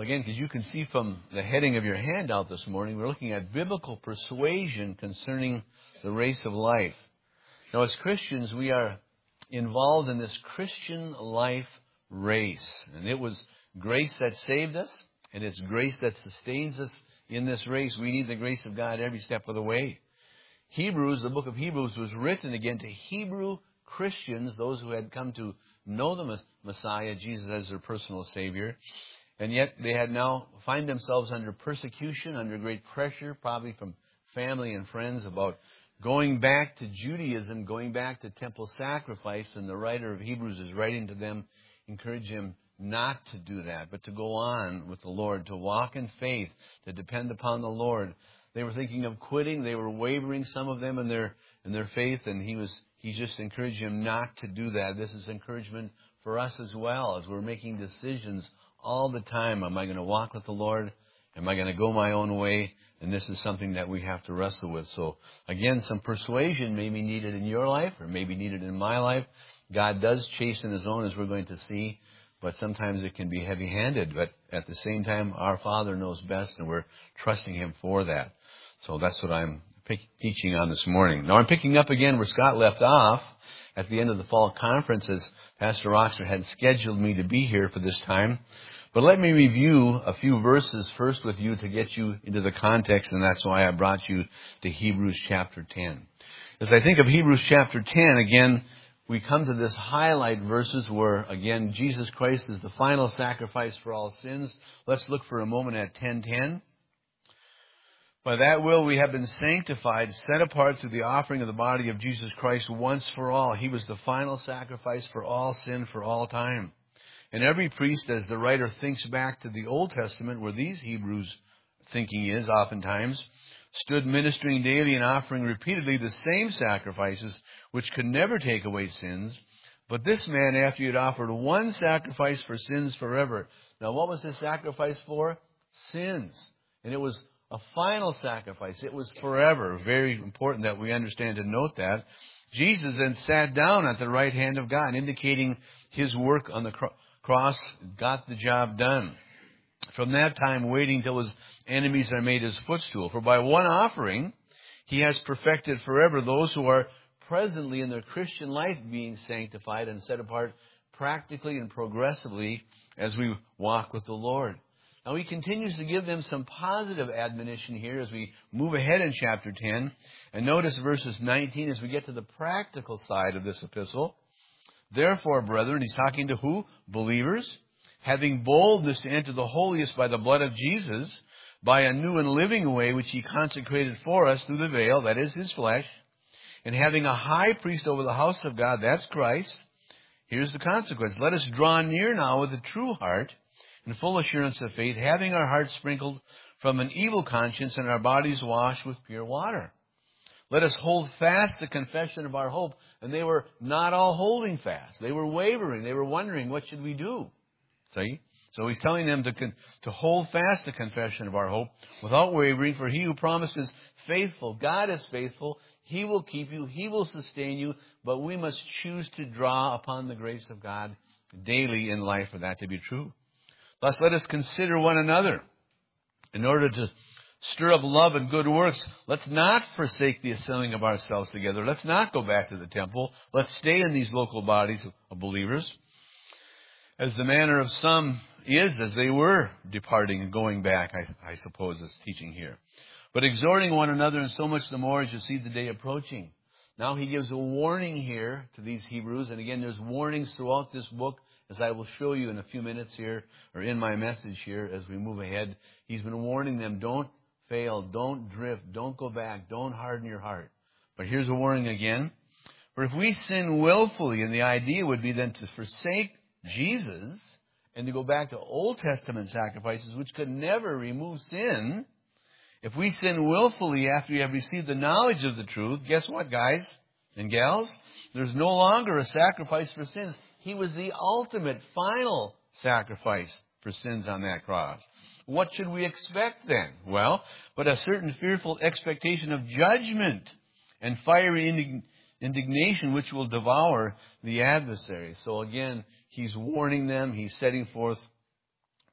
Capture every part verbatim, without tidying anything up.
Well, again, as you can see from the heading of your handout this morning, we're looking at biblical persuasion concerning the race of life. Now, as Christians, we are involved in this Christian life race. And it was grace that saved us, and it's grace that sustains us in this race. We need the grace of God every step of the way. Hebrews, the book of Hebrews, was written again to Hebrew Christians, those who had come to know the Messiah, Jesus, as their personal Savior. And yet they had now find themselves under persecution, under great pressure, probably from family and friends, about going back to Judaism, going back to temple sacrifice. And the writer of Hebrews is writing to them, encourage them not to do that, but to go on with the Lord, to walk in faith, to depend upon the Lord. They were thinking of quitting. They were wavering, some of them, in their in their faith, and he was he just encouraged them not to do that. This is encouragement for us as well, as we're making decisions all the time. Am I going to walk with the Lord? Am I going to go my own way? And this is something that we have to wrestle with. So, again, some persuasion may be needed in your life, or may be needed in my life. God does chasten His own, as we're going to see, but sometimes it can be heavy-handed. But at the same time, our Father knows best, and we're trusting Him for that. So that's what I'm teaching on this morning. Now I'm picking up again where Scott left off at the end of the fall conference, as Pastor Oxford had scheduled me to be here for this time. But let me review a few verses first with you to get you into the context, and that's why I brought you to Hebrews chapter ten. As I think of Hebrews chapter ten, again, we come to this highlight verses where, again, Jesus Christ is the final sacrifice for all sins. Let's look for a moment at ten ten. By that will we have been sanctified, set apart through the offering of the body of Jesus Christ once for all. He was the final sacrifice for all sin for all time. And every priest, as the writer thinks back to the Old Testament, where these Hebrews' thinking is oftentimes, stood ministering daily and offering repeatedly the same sacrifices which could never take away sins. But this man, after he had offered one sacrifice for sins forever. Now, what was this sacrifice for? Sins. And it was a final sacrifice. It was forever. Very important that we understand and note that. Jesus then sat down at the right hand of God, indicating His work on the cross. Cross got the job done. From that time, waiting till His enemies are made His footstool. For by one offering, He has perfected forever those who are presently in their Christian life being sanctified and set apart practically and progressively as we walk with the Lord. Now, He continues to give them some positive admonition here as we move ahead in chapter ten. And notice verses nineteen as we get to the practical side of this epistle. Therefore, brethren, he's talking to who? Believers. Having boldness to enter the holiest by the blood of Jesus, by a new and living way which He consecrated for us through the veil, that is His flesh, and having a high priest over the house of God, that's Christ. Here's the consequence. Let us draw near now with a true heart and full assurance of faith, having our hearts sprinkled from an evil conscience and our bodies washed with pure water. Let us hold fast the confession of our hope. And they were not all holding fast. They were wavering. They were wondering, what should we do? See? So He's telling them to con- to hold fast the confession of our hope without wavering, for He who promises faithful. God is faithful. He will keep you. He will sustain you. But we must choose to draw upon the grace of God daily in life for that to be true. Thus, let us consider one another in order to stir up love and good works. Let's not forsake the assembling of ourselves together. Let's not go back to the temple. Let's stay in these local bodies of believers. As the manner of some is, as they were departing and going back, I, I suppose is teaching here. But exhorting one another, and so much the more as you see the day approaching. Now he gives a warning here to these Hebrews. And again, there's warnings throughout this book, as I will show you in a few minutes here, or in my message here as we move ahead. He's been warning them, don't fail, don't drift, don't go back, don't harden your heart. But here's a warning again. For if we sin willfully, and the idea would be then to forsake Jesus and to go back to Old Testament sacrifices, which could never remove sin. If we sin willfully after we have received the knowledge of the truth, guess what, guys and gals? There's no longer a sacrifice for sins. He was the ultimate, final sacrifice for sins on that cross. What should we expect then? Well, but a certain fearful expectation of judgment and fiery indignation which will devour the adversary. So again, He's warning them. He's setting forth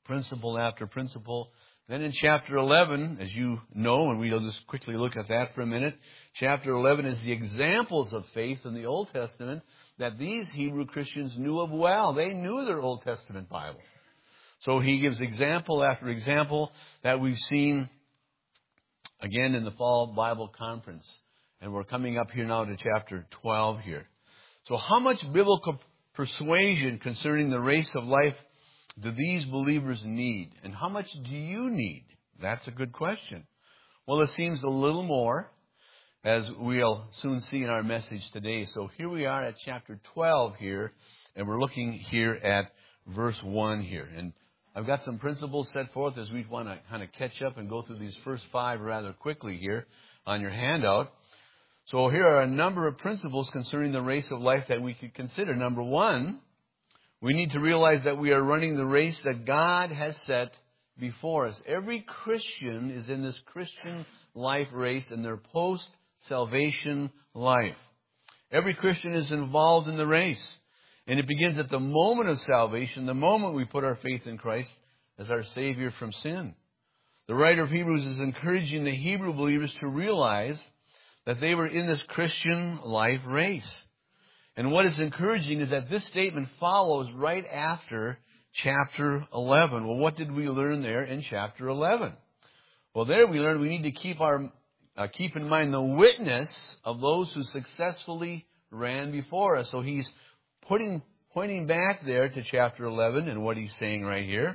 principle after principle. Then in chapter eleven, as you know, and we'll just quickly look at that for a minute, chapter eleven is the examples of faith in the Old Testament that these Hebrew Christians knew of well. They knew their Old Testament Bible. So he gives example after example that we've seen again in the Fall Bible Conference. And we're coming up here now to chapter twelve here. So how much biblical persuasion concerning the race of life do these believers need? And how much do you need? That's a good question. Well, it seems a little more, as we'll soon see in our message today. So here we are at chapter twelve here, and we're looking here at verse one here. And I've got some principles set forth as we want to kind of catch up and go through these first five rather quickly here on your handout. So here are a number of principles concerning the race of life that we could consider. Number one, we need to realize that we are running the race that God has set before us. Every Christian is in this Christian life race in their post-salvation life. Every Christian is involved in the race. And it begins at the moment of salvation, the moment we put our faith in Christ as our Savior from sin. The writer of Hebrews is encouraging the Hebrew believers to realize that they were in this Christian life race. And what is encouraging is that this statement follows right after chapter eleven. Well, what did we learn there in chapter eleven? Well, there we learned we need to keep our uh, keep in mind the witness of those who successfully ran before us. So he's putting pointing back there to chapter eleven and what he's saying right here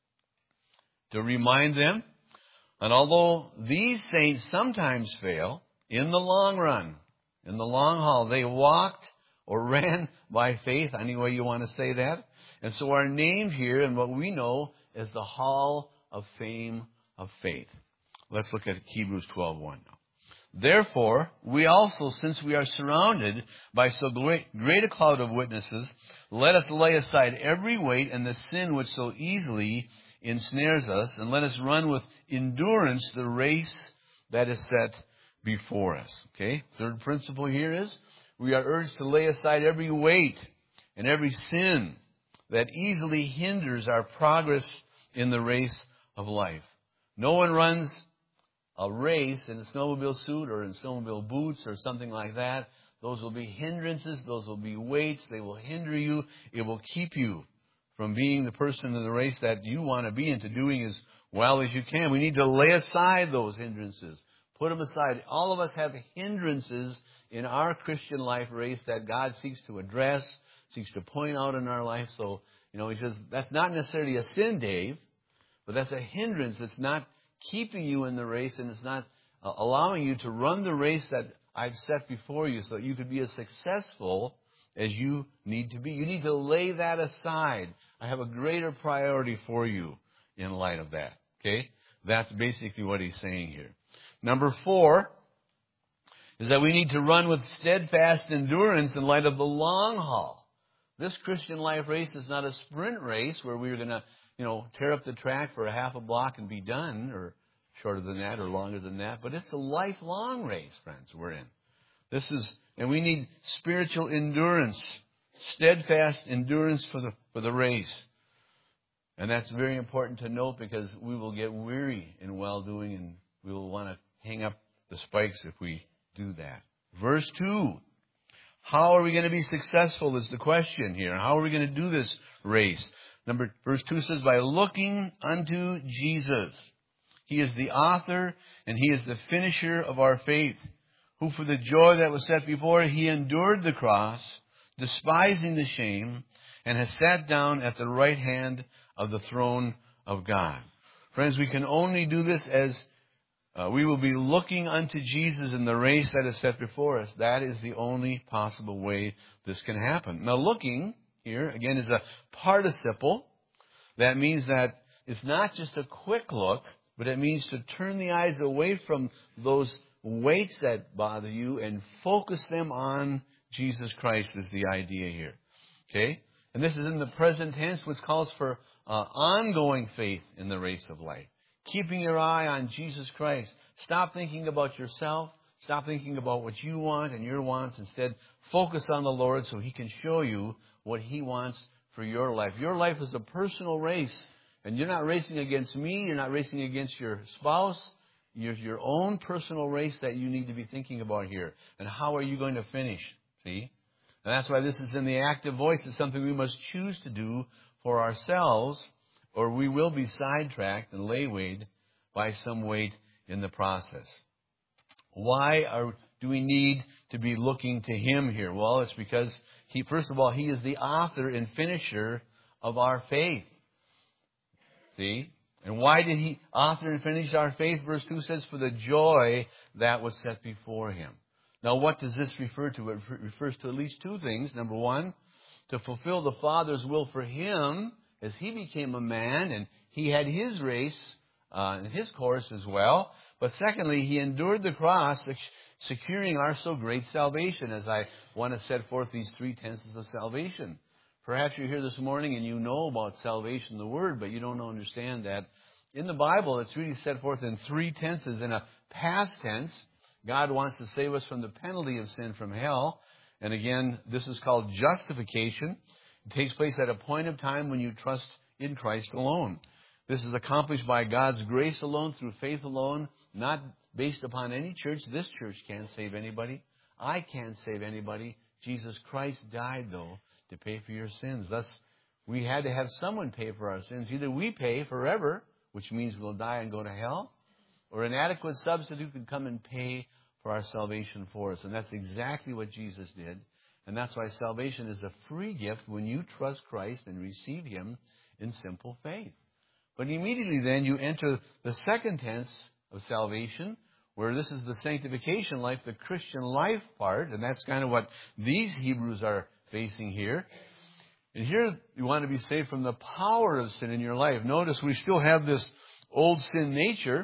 to remind them. And although these saints sometimes fail, in the long run, in the long haul, they walked or ran by faith, any way you want to say that. And so our name here and what we know is the Hall of Fame of Faith. Let's look at Hebrews twelve one now. Therefore, we also, since we are surrounded by so great, great a cloud of witnesses, let us lay aside every weight and the sin which so easily ensnares us, and let us run with endurance the race that is set before us. Okay? Third principle here is we are urged to lay aside every weight and every sin that easily hinders our progress in the race of life. No one runs a race in a snowmobile suit or in snowmobile boots or something like that. Those will be hindrances. Those will be weights. They will hinder you. It will keep you from being the person in the race that you want to be and to doing as well as you can. We need to lay aside those hindrances. Put them aside. All of us have hindrances in our Christian life race that God seeks to address, seeks to point out in our life. So, you know, he says that's not necessarily a sin, Dave, but that's a hindrance. It's not keeping you in the race, and it's not uh, allowing you to run the race that I've set before you so that you could be as successful as you need to be. You need to lay that aside. I have a greater priority for you in light of that. Okay? That's basically what he's saying here. Number four is that we need to run with steadfast endurance in light of the long haul. This Christian life race is not a sprint race where we're going to, you know, tear up the track for a half a block and be done, or shorter than that or longer than that. But it's a lifelong race, friends, we're in. This is, and we need spiritual endurance, steadfast endurance for the, for the race. And that's very important to note because we will get weary in well-doing and we will want to hang up the spikes if we do that. Verse two. How are we going to be successful is the question here. How are we going to do this race? Number, verse two says, by looking unto Jesus. He is the author and he is the finisher of our faith, who for the joy that was set before he endured the cross, despising the shame, and has sat down at the right hand of the throne of God. Friends, we can only do this as uh, we will be looking unto Jesus in the race that is set before us. That is the only possible way this can happen. Now, looking here, again, is a participle. That means that it's not just a quick look, but it means to turn the eyes away from those weights that bother you and focus them on Jesus Christ is the idea here. Okay? And this is in the present tense, which calls for uh, ongoing faith in the race of life. Keeping your eye on Jesus Christ. Stop thinking about yourself. Stop thinking about what you want and your wants. Instead, focus on the Lord so he can show you what he wants for your life. Your life is a personal race. And you're not racing against me. You're not racing against your spouse. You're your own personal race that you need to be thinking about here. And how are you going to finish? See? And that's why this is in the active voice. It's something we must choose to do for ourselves, or we will be sidetracked and laywayed by some weight in the process. Why are, do we need to be looking to Him here? Well, it's because, He, first of all, He is the author and finisher of our faith. See? And why did He author and finish our faith? Verse two says, for the joy that was set before Him. Now, what does this refer to? It refers to at least two things. Number one, to fulfill the Father's will for Him as He became a man and He had His race uh, and His course as well. But secondly, He endured the cross, securing our so great salvation, as I want to set forth these three tenses of salvation. Perhaps you're here this morning and you know about salvation, the word, but you don't understand that. In the Bible, it's really set forth in three tenses. In a past tense, God wants to save us from the penalty of sin, from hell. And again, this is called justification. It takes place at a point of time when you trust in Christ alone. This is accomplished by God's grace alone, through faith alone, not based upon any church. This church can't save anybody. I can't save anybody. Jesus Christ died, though, to pay for your sins. Thus, we had to have someone pay for our sins. Either we pay forever, which means we'll die and go to hell, or an adequate substitute can come and pay for our salvation for us. And that's exactly what Jesus did. And that's why salvation is a free gift when you trust Christ and receive Him in simple faith. But immediately then you enter the second tense of salvation, where this is the sanctification life, the Christian life part, and that's kind of what these Hebrews are facing here. And here you want to be saved from the power of sin in your life. Notice we still have this old sin nature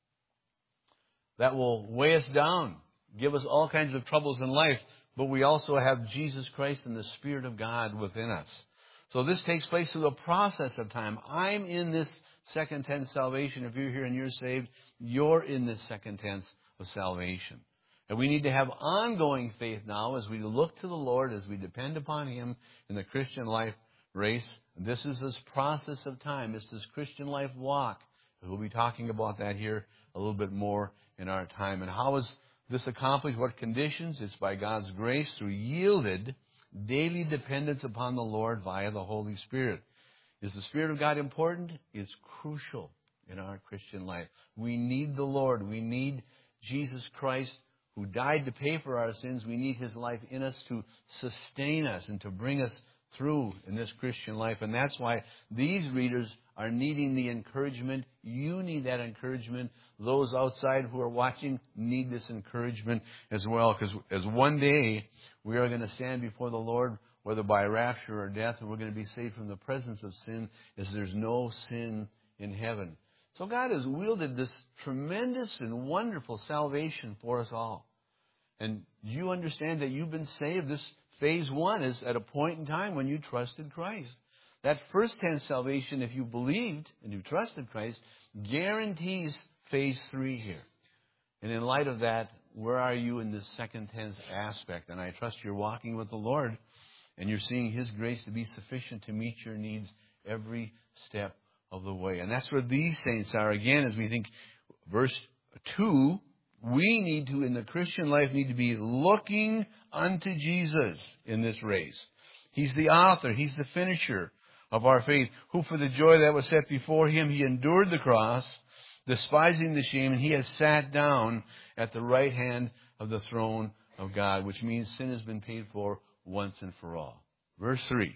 that will weigh us down, give us all kinds of troubles in life, but we also have Jesus Christ and the Spirit of God within us. So this takes place through the process of time. I'm in this second tense salvation. If you're here and you're saved, you're in this second tense of salvation. And we need to have ongoing faith now as we look to the Lord, as we depend upon Him in the Christian life race. This is this process of time. It's this Christian life walk. We'll be talking about that here a little bit more in our time. And how is this accomplished? What conditions? It's by God's grace through yielded daily dependence upon the Lord via the Holy Spirit. Is the Spirit of God important? It's crucial in our Christian life. We need the Lord. We need Jesus Christ, who died to pay for our sins. We need His life in us to sustain us and to bring us through in this Christian life. And that's why these readers are needing the encouragement. You need that encouragement. Those outside who are watching need this encouragement as well. Because as one day we are going to stand before the Lord, whether by rapture or death, and we're going to be saved from the presence of sin, as there's no sin in heaven. So God has wielded this tremendous and wonderful salvation for us all. And you understand that you've been saved. This phase one is at a point in time when you trusted Christ. That first tense salvation, if you believed and you trusted Christ, guarantees phase three here. And in light of that, where are you in this second tense aspect? And I trust you're walking with the Lord and you're seeing His grace to be sufficient to meet your needs every step of the way. And that's where these saints are. Again, as we think, verse two, we need to, in the Christian life, need to be looking unto Jesus in this race. He's the author. He's the finisher of our faith, who for the joy that was set before Him, He endured the cross, despising the shame, and He has sat down at the right hand of the throne of God, which means sin has been paid for once and for all. Verse three,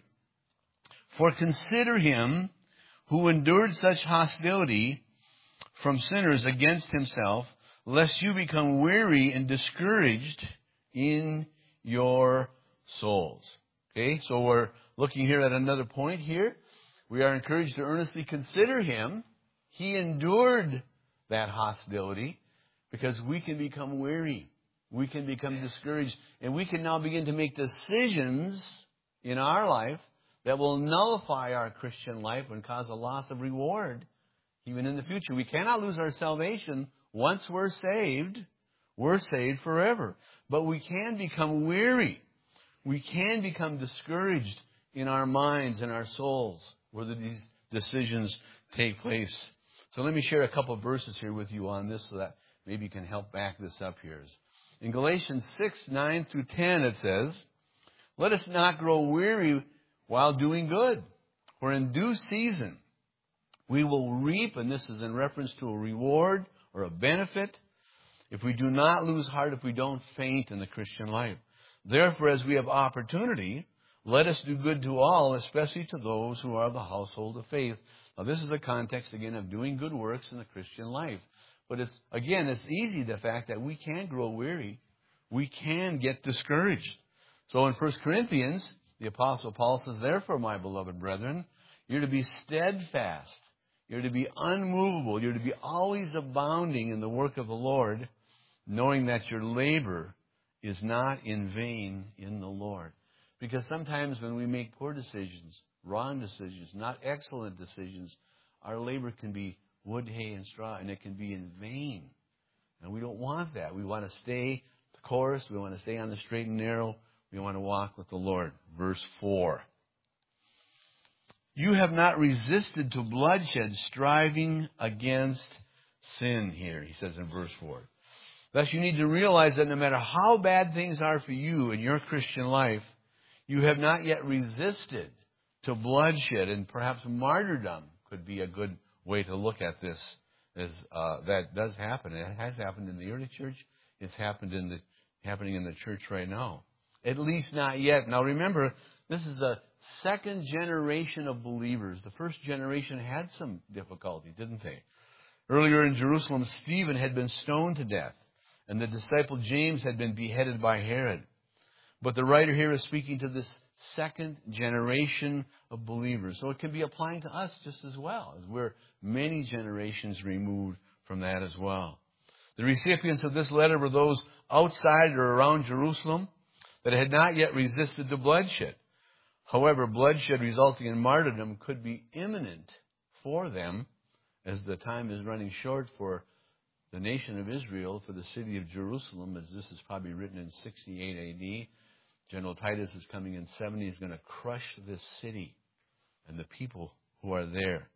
for consider Him who endured such hostility from sinners against Himself, lest you become weary and discouraged in your souls. Okay, so we're looking here at another point here. We are encouraged to earnestly consider Him. He endured that hostility because we can become weary. We can become discouraged. And we can now begin to make decisions in our life that will nullify our Christian life and cause a loss of reward even in the future. We cannot lose our salvation. Once we're saved, we're saved forever. But we can become weary. We can become discouraged in our minds and our souls, where these decisions take place. So let me share a couple of verses here with you on this so that maybe you can help back this up here. In Galatians six, nine through ten, it says, "Let us not grow weary while doing good, for in due season we will reap," and this is in reference to a reward or a benefit, "if we do not lose heart, if we don't faint in the Christian life. Therefore, as we have opportunity, let us do good to all, especially to those who are of the household of faith." Now, this is the context, again, of doing good works in the Christian life. But it's, again, it's easy, the fact that we can grow weary. We can get discouraged. So in First Corinthians, the Apostle Paul says, "Therefore, my beloved brethren, you're to be steadfast. You're to be unmovable. You're to be always abounding in the work of the Lord, knowing that your labor is not in vain in the Lord." Because sometimes when we make poor decisions, wrong decisions, not excellent decisions, our labor can be wood, hay, and straw, and it can be in vain. And we don't want that. We want to stay the course. We want to stay on the straight and narrow. We want to walk with the Lord. Verse four. "You have not resisted to bloodshed, striving against sin," here, he says in verse four. Thus, you need to realize that no matter how bad things are for you in your Christian life, you have not yet resisted to bloodshed, and perhaps martyrdom could be a good way to look at this. As uh, that does happen. It has happened in the early church. It's happened in the happening in the church right now. At least not yet. Now remember, this is the second generation of believers. The first generation had some difficulty, didn't they? Earlier in Jerusalem, Stephen had been stoned to death, and the disciple James had been beheaded by Herod. But the writer here is speaking to this second generation of believers. So it can be applying to us just as well, as we're many generations removed from that as well. The recipients of this letter were those outside or around Jerusalem that had not yet resisted to bloodshed. However, bloodshed resulting in martyrdom could be imminent for them, as the time is running short for the nation of Israel, for the city of Jerusalem, as this is probably written in sixty-eight A D. General Titus is coming in seventy. He's going to crush this city and the people who are there.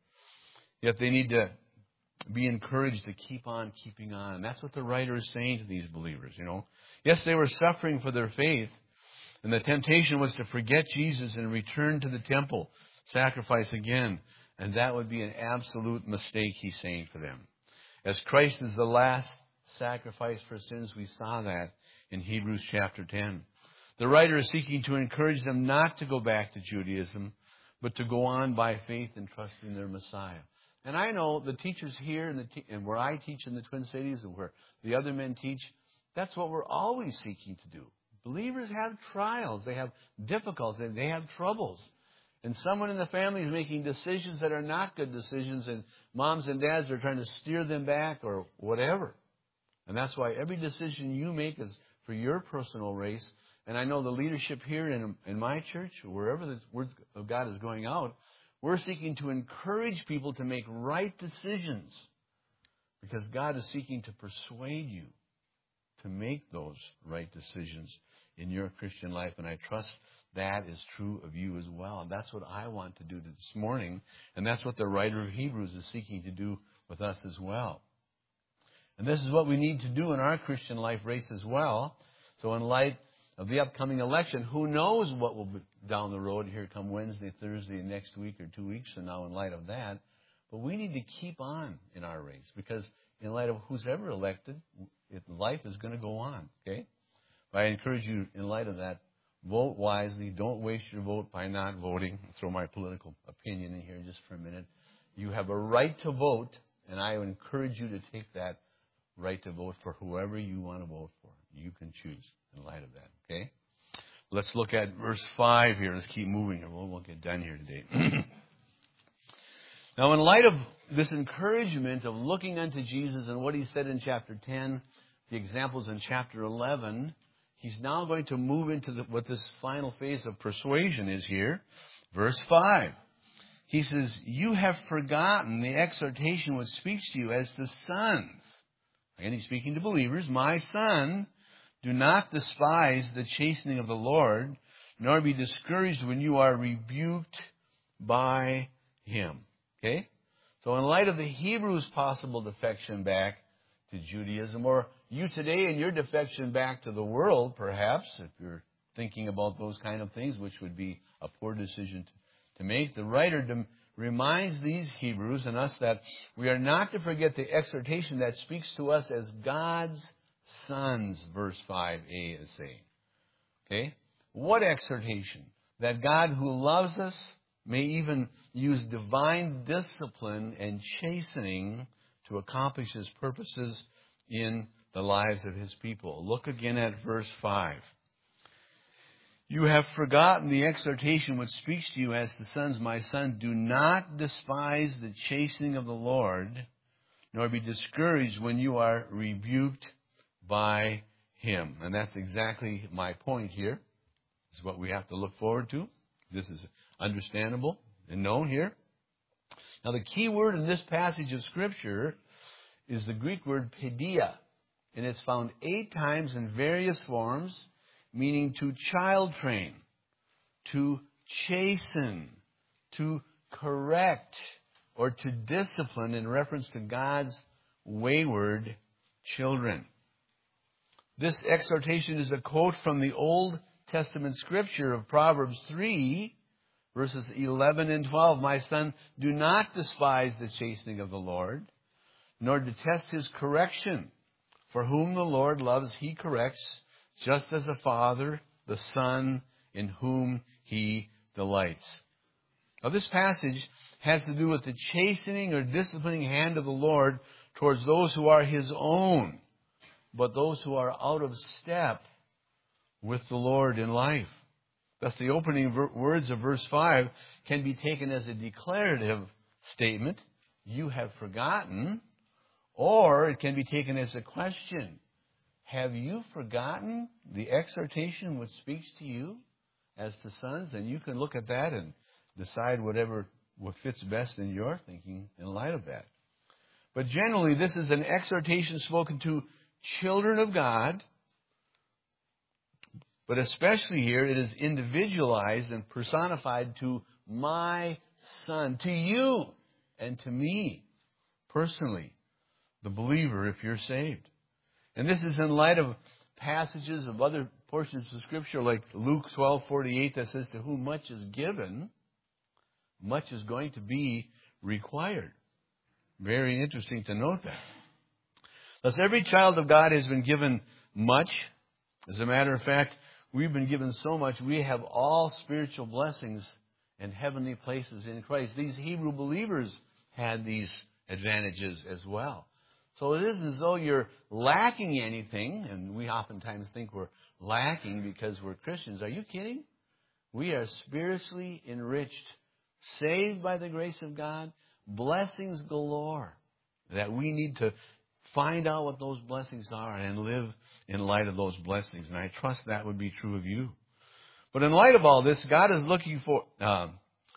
Yet they need to be encouraged to keep on keeping on. And that's what the writer is saying to these believers, you know. Yes, they were suffering for their faith, and the temptation was to forget Jesus and return to the temple, sacrifice again. And that would be an absolute mistake, he's saying for them. As Christ is the last sacrifice for sins, we saw that in Hebrews chapter ten. The writer is seeking to encourage them not to go back to Judaism, but to go on by faith and trusting their Messiah. And I know the teachers here and, the te- and where I teach in the Twin Cities and where the other men teach, that's what we're always seeking to do. Believers have trials. They have difficulties. They have troubles. And someone in the family is making decisions that are not good decisions, and moms and dads are trying to steer them back or whatever. And that's why every decision you make is for your personal race. And I know the leadership here in, in my church, wherever the Word of God is going out, we're seeking to encourage people to make right decisions, because God is seeking to persuade you to make those right decisions in your Christian life. And I trust that is true of you as well. And that's what I want to do this morning. And that's what the writer of Hebrews is seeking to do with us as well. And this is what we need to do in our Christian life race as well. So in light of the upcoming election, who knows what will be down the road here come Wednesday, Thursday, next week or two weeks from now in light of that. But we need to keep on in our race, because in light of who's ever elected, life is going to go on, okay? But I encourage you, in light of that, vote wisely. Don't waste your vote by not voting. I'll throw my political opinion in here just for a minute. You have a right to vote, and I would encourage you to take that right to vote for whoever you want to vote for. You can choose in light of that, okay? Let's look at verse five here. Let's keep moving here. We won't get done here today. Now, in light of this encouragement of looking unto Jesus and what he said in chapter ten, the examples in chapter eleven, he's now going to move into the, what this final phase of persuasion is here. Verse five. He says, you have forgotten the exhortation which speaks to you as to sons. Again, he's speaking to believers. My son, do not despise the chastening of the Lord, nor be discouraged when you are rebuked by him. Okay? So in light of the Hebrews' possible defection back to Judaism, or you today and your defection back to the world, perhaps, if you're thinking about those kind of things, which would be a poor decision to, to make, the writer de- reminds these Hebrews and us that we are not to forget the exhortation that speaks to us as God's sons, verse five a is saying. Okay? What exhortation? That God who loves us may even use divine discipline and chastening to accomplish His purposes in the lives of His people. Look again at verse five. You have forgotten the exhortation which speaks to you as to sons. My son, do not despise the chastening of the Lord, nor be discouraged when you are rebuked by Him. And that's exactly my point here. This is what we have to look forward to. This is understandable and known here. Now, the key word in this passage of Scripture is the Greek word paideia, and it's found eight times in various forms, meaning to child train, to chasten, to correct, or to discipline in reference to God's wayward children. This exhortation is a quote from the Old Testament scripture of Proverbs three, verses eleven and twelve. My son, do not despise the chastening of the Lord, nor detest His correction. For whom the Lord loves, He corrects, just as a father, the son in whom He delights. Now, this passage has to do with the chastening or disciplining hand of the Lord towards those who are His own, but those who are out of step with the Lord in life. Thus, the opening ver- words of verse five can be taken as a declarative statement, you have forgotten, or it can be taken as a question. Have you forgotten the exhortation which speaks to you as to sons? And you can look at that and decide whatever what fits best in your thinking in light of that. But generally, this is an exhortation spoken to children of God. But especially here, it is individualized and personified to my son, to you and to me personally, the believer, if you're saved. And this is in light of passages of other portions of Scripture like Luke twelve forty-eight that says, to whom much is given, much is going to be required. Very interesting to note that. Thus, every child of God has been given much. As a matter of fact, we've been given so much, we have all spiritual blessings and heavenly places in Christ. These Hebrew believers had these advantages as well. So it isn't as though you're lacking anything, and we oftentimes think we're lacking because we're Christians. Are you kidding? We are spiritually enriched, saved by the grace of God, blessings galore, that we need to find out what those blessings are and live in light of those blessings. And I trust that would be true of you. But in light of all this, God is looking for... Um,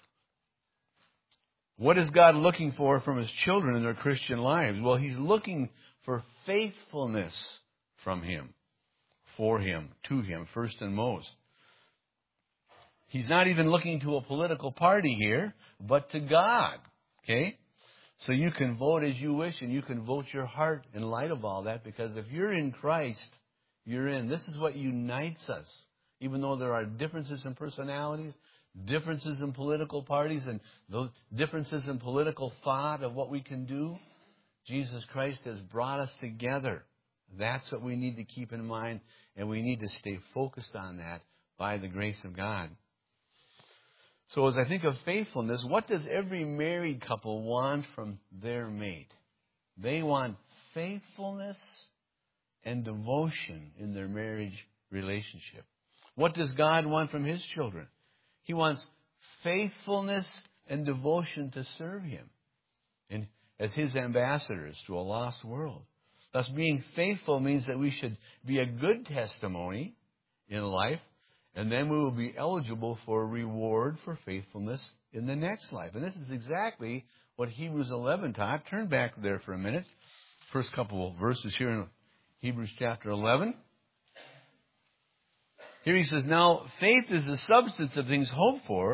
what is God looking for from His children in their Christian lives? Well, He's looking for faithfulness from Him, for Him, to Him, first and most. He's not even looking to a political party here, but to God. Okay? So you can vote as you wish, and you can vote your heart in light of all that, because if you're in Christ, you're in. This is what unites us. Even though there are differences in personalities, differences in political parties, and those differences in political thought of what we can do, Jesus Christ has brought us together. That's what we need to keep in mind, and we need to stay focused on that by the grace of God. So as I think of faithfulness, what does every married couple want from their mate? They want faithfulness and devotion in their marriage relationship. What does God want from His children? He wants faithfulness and devotion to serve Him and as His ambassadors to a lost world. Thus, being faithful means that we should be a good testimony in life, and then we will be eligible for a reward for faithfulness in the next life. And this is exactly what Hebrews eleven taught. Turn back there for a minute. First couple of verses here in Hebrews chapter eleven. Here he says, now faith is the substance of things hoped for,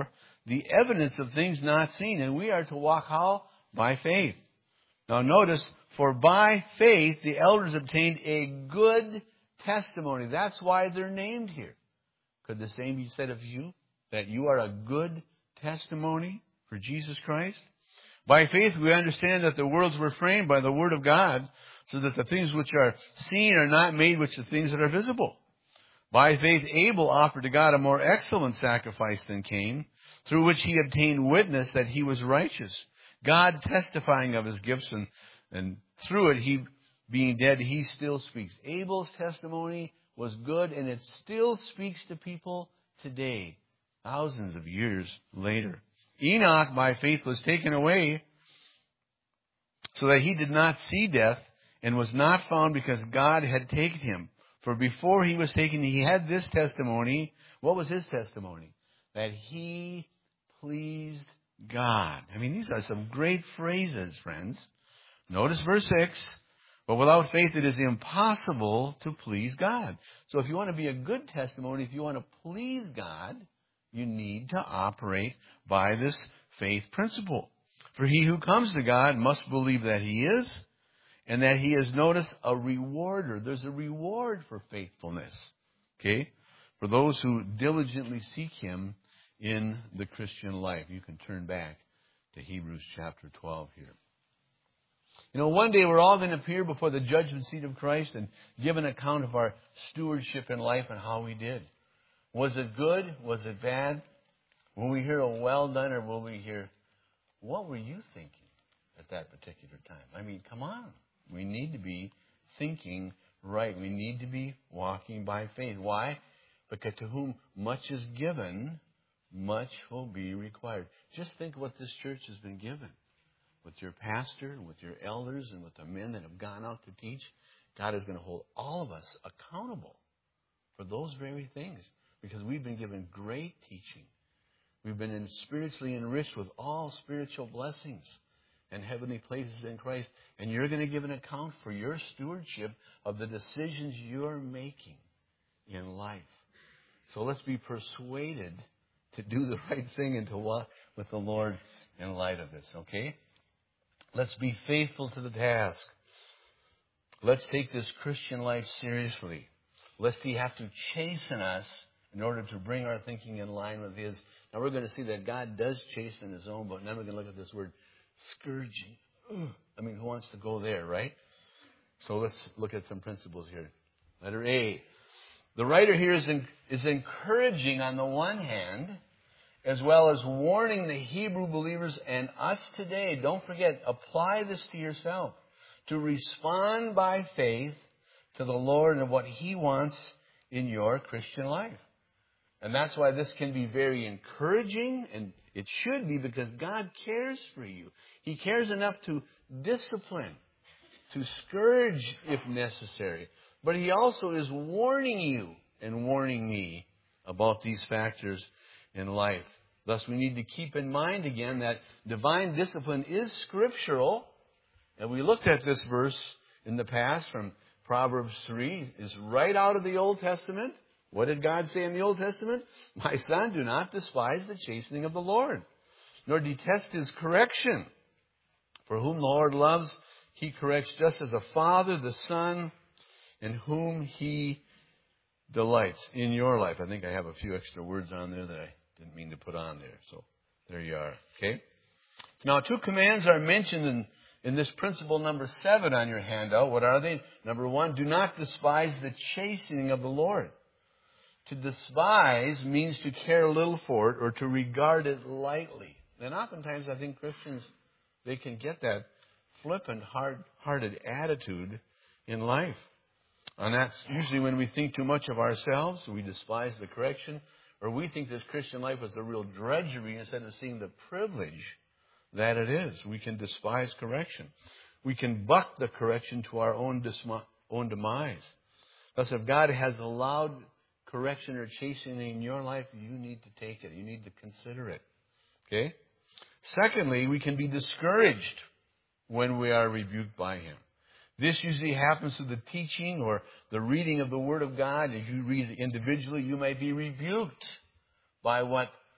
the evidence of things not seen. And we are to walk how? By faith. Now notice, for by faith the elders obtained a good testimony. That's why they're named here. Could the same be said of you? That you are a good testimony for Jesus Christ? By faith we understand that the worlds were framed by the Word of God, so that the things which are seen are not made with the things that are visible. By faith Abel offered to God a more excellent sacrifice than Cain, through which he obtained witness that he was righteous, God testifying of his gifts, and, and through it, he being dead, he still speaks. Abel's testimony was good, and it still speaks to people today, thousands of years later. Enoch, by faith, was taken away so that he did not see death, and was not found because God had taken him. For before he was taken, he had this testimony. What was his testimony? That he pleased God. I mean, these are some great phrases, friends. Notice verse six. But without faith it is impossible to please God. So if you want to be a good testimony, if you want to please God, you need to operate by this faith principle. For he who comes to God must believe that he is, and that he is, notice, a rewarder. There's a reward for faithfulness. Okay? For those who diligently seek him in the Christian life. You can turn back to Hebrews chapter twelve here. You know, one day we're all going to appear before the judgment seat of Christ and give an account of our stewardship in life and how we did. Was it good? Was it bad? Will we hear a well done, or will we hear, what were you thinking at that particular time? I mean, come on. We need to be thinking right. We need to be walking by faith. Why? Because to whom much is given, much will be required. Just think what this church has been given. With your pastor, and with your elders, and with the men that have gone out to teach, God is going to hold all of us accountable for those very things, because we've been given great teaching. We've been spiritually enriched with all spiritual blessings and heavenly places in Christ. And you're going to give an account for your stewardship of the decisions you're making in life. So let's be persuaded to do the right thing and to walk with the Lord in light of this, okay? Let's be faithful to the task. Let's take this Christian life seriously. Lest he have to chasten us in order to bring our thinking in line with his. Now we're going to see that God does chasten his own, but then we're going to look at this word, scourging. Ugh. I mean, who wants to go there, right? So let's look at some principles here. Letter A. The writer here is, in, is encouraging on the one hand, as well as warning the Hebrew believers and us today. Don't forget, apply this to yourself. To respond by faith to the Lord and what he wants in your Christian life. And that's why this can be very encouraging, and it should be, because God cares for you. He cares enough to discipline, to scourge if necessary. But he also is warning you and warning me about these factors in life. Thus, we need to keep in mind again that divine discipline is scriptural. And we looked at this verse in the past from Proverbs three. It's right out of the Old Testament. What did God say in the Old Testament? My son, do not despise the chastening of the Lord, nor detest his correction. For whom the Lord loves, he corrects, just as a father the son in whom he delights. In your life. I think I have a few extra words on there that I didn't mean to put on there. So there you are. Okay? Now, two commands are mentioned in, in this principle number seven on your handout. What are they? Number one, do not despise the chastening of the Lord. To despise means to care little for it or to regard it lightly. And oftentimes I think Christians, they can get that flippant, hard-hearted attitude in life. And that's usually when we think too much of ourselves, we despise the correction, or we think this Christian life is a real drudgery instead of seeing the privilege that it is. We can despise correction. We can buck the correction to our own, disma- own demise. Thus, if God has allowed correction or chastening in your life, you need to take it. You need to consider it. Okay? Secondly, we can be discouraged when we are rebuked by him. This usually happens through the teaching or the reading of the Word of God. If you read individually, you may be rebuked by what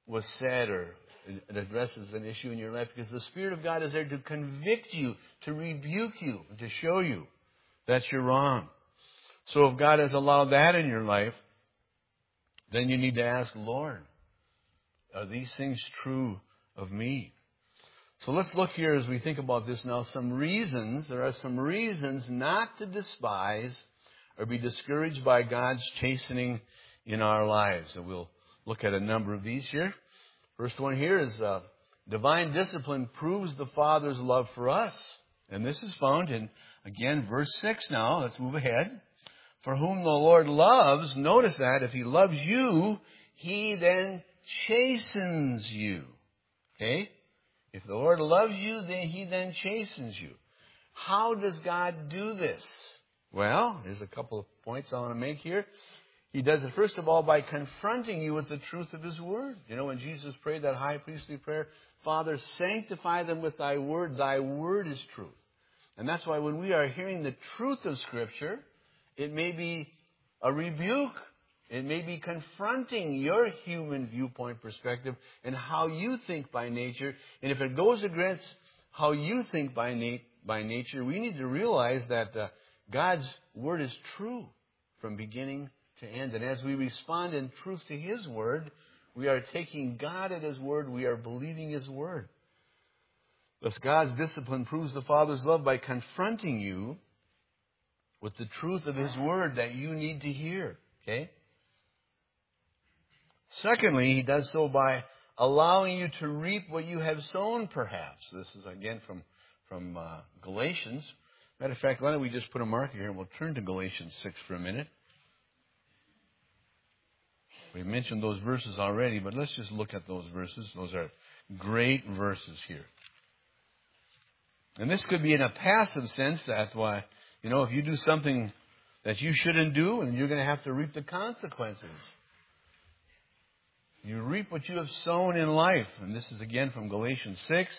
was said or it addresses an issue in your life, because the Spirit of God is there to convict you, to rebuke you, to show you that you're wrong. So if God has allowed that in your life, then you need to ask, Lord, are these things true of me? So let's look here as we think about this now. Some reasons, there are some reasons not to despise or be discouraged by God's chastening in our lives. And we'll look at a number of these here. First one here is uh, divine discipline proves the Father's love for us. And this is found in, again, verse six now. Let's move ahead. For whom the Lord loves, notice that, if He loves you, He then chastens you. Okay? If the Lord loves you, then He then chastens you. How does God do this? Well, here's a couple of points I want to make here. He does it, first of all, by confronting you with the truth of His Word. You know, when Jesus prayed that high priestly prayer, Father, sanctify them with Thy Word. Thy Word is truth. And that's why when we are hearing the truth of Scripture, it may be a rebuke. It may be confronting your human viewpoint perspective and how you think by nature. And if it goes against how you think by, nat- by nature, we need to realize that uh, God's Word is true from beginning to end. And as we respond in truth to His Word, we are taking God at His Word. We are believing His Word. Thus, God's discipline proves the Father's love by confronting you with the truth of His Word that you need to hear. Okay? Secondly, He does so by allowing you to reap what you have sown, perhaps. This is, again, from, from uh, Galatians. Matter of fact, why don't we just put a marker here and we'll turn to Galatians six for a minute. We've mentioned those verses already, but let's just look at those verses. Those are great verses here. And this could be in a passive sense. That's why, you know, if you do something that you shouldn't do, and you're going to have to reap the consequences. You reap what you have sown in life. And this is again from Galatians six.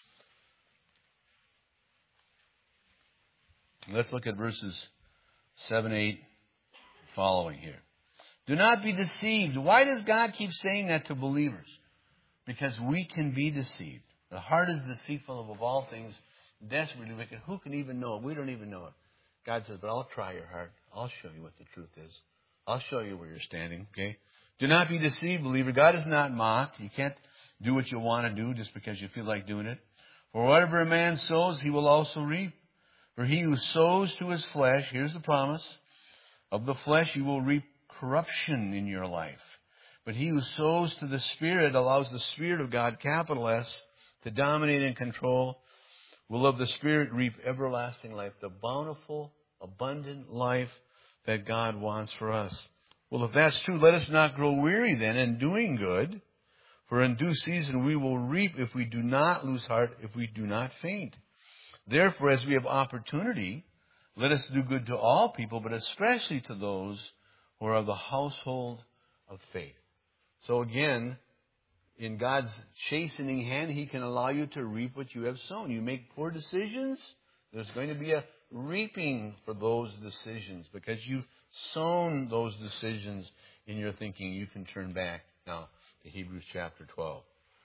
Let's look at verses seven, eight, following here. Do not be deceived. Why does God keep saying that to believers? Because we can be deceived. The heart is deceitful of all things, desperately wicked. Who can even know it? We don't even know it. God says, but I'll try your heart. I'll show you what the truth is. I'll show you where you're standing, okay? Do not be deceived, believer. God is not mocked. You can't do what you want to do just because you feel like doing it. For whatever a man sows, he will also reap. For he who sows to his flesh, here's the promise, of the flesh you will reap corruption in your life. But he who sows to the Spirit, allows the Spirit of God, capital S, to dominate and control, will of the Spirit reap everlasting life, the bountiful, abundant life that God wants for us. Well, if that's true, let us not grow weary then in doing good, for in due season we will reap if we do not lose heart, if we do not faint. Therefore, as we have opportunity, let us do good to all people, but especially to those who are of the household of faith. So again, in God's chastening hand, He can allow you to reap what you have sown. You make poor decisions, there's going to be a reaping for those decisions because you've sown those decisions in your thinking. You can turn back now to Hebrews chapter twelve.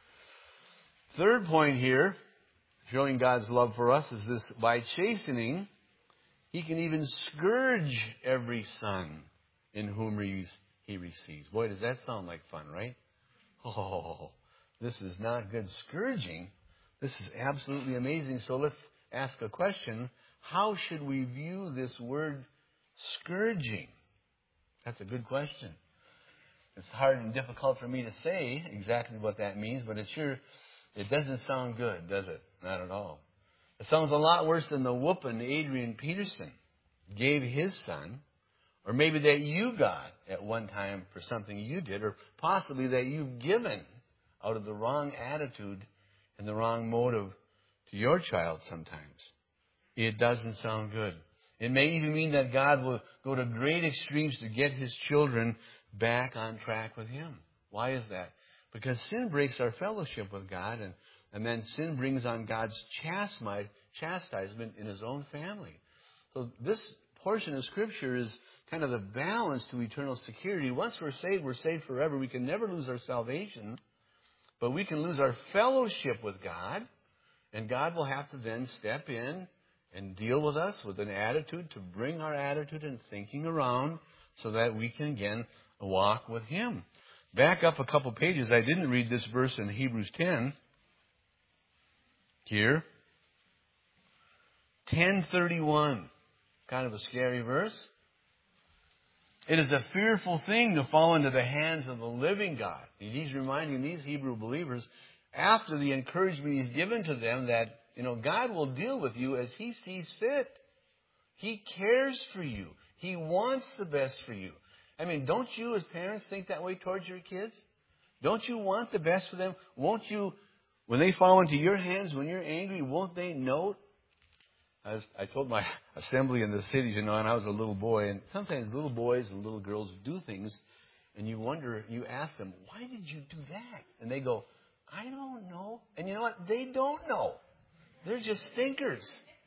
Third point here, showing God's love for us, is this: by chastening, He can even scourge every son in whom He receives. Boy, does that sound like fun, right? Oh, this is not good. Scourging, this is absolutely amazing. So let's ask a question. How should we view this word scourging? That's a good question. It's hard and difficult for me to say exactly what that means, but it sure, it doesn't sound good, does it? Not at all. It sounds a lot worse than the whooping Adrian Peterson gave his son, or maybe that you got at one time for something you did, or possibly that you've given out of the wrong attitude and the wrong motive to your child sometimes. It doesn't sound good. It may even mean that God will go to great extremes to get His children back on track with Him. Why is that? Because sin breaks our fellowship with God, and, and then sin brings on God's chastisement in His own family. So this portion of Scripture is kind of the balance to eternal security. Once we're saved, we're saved forever. We can never lose our salvation. But we can lose our fellowship with God, and God will have to then step in and deal with us with an attitude to bring our attitude and thinking around so that we can again walk with Him. Back up a couple pages. I didn't read this verse in Hebrews ten. Here. ten thirty-one. Kind of a scary verse. It is a fearful thing to fall into the hands of the living God. And he's reminding these Hebrew believers, after the encouragement he's given to them, that, you know, God will deal with you as He sees fit. He cares for you. He wants the best for you. I mean, don't you as parents think that way towards your kids? Don't you want the best for them? Won't you, when they fall into your hands, when you're angry, won't they note? I, was, I told my assembly in the cities, you know, and I was a little boy, and sometimes little boys and little girls do things, and you wonder, you ask them, why did you do that? And they go, I don't know. And you know what? They don't know. They're just stinkers.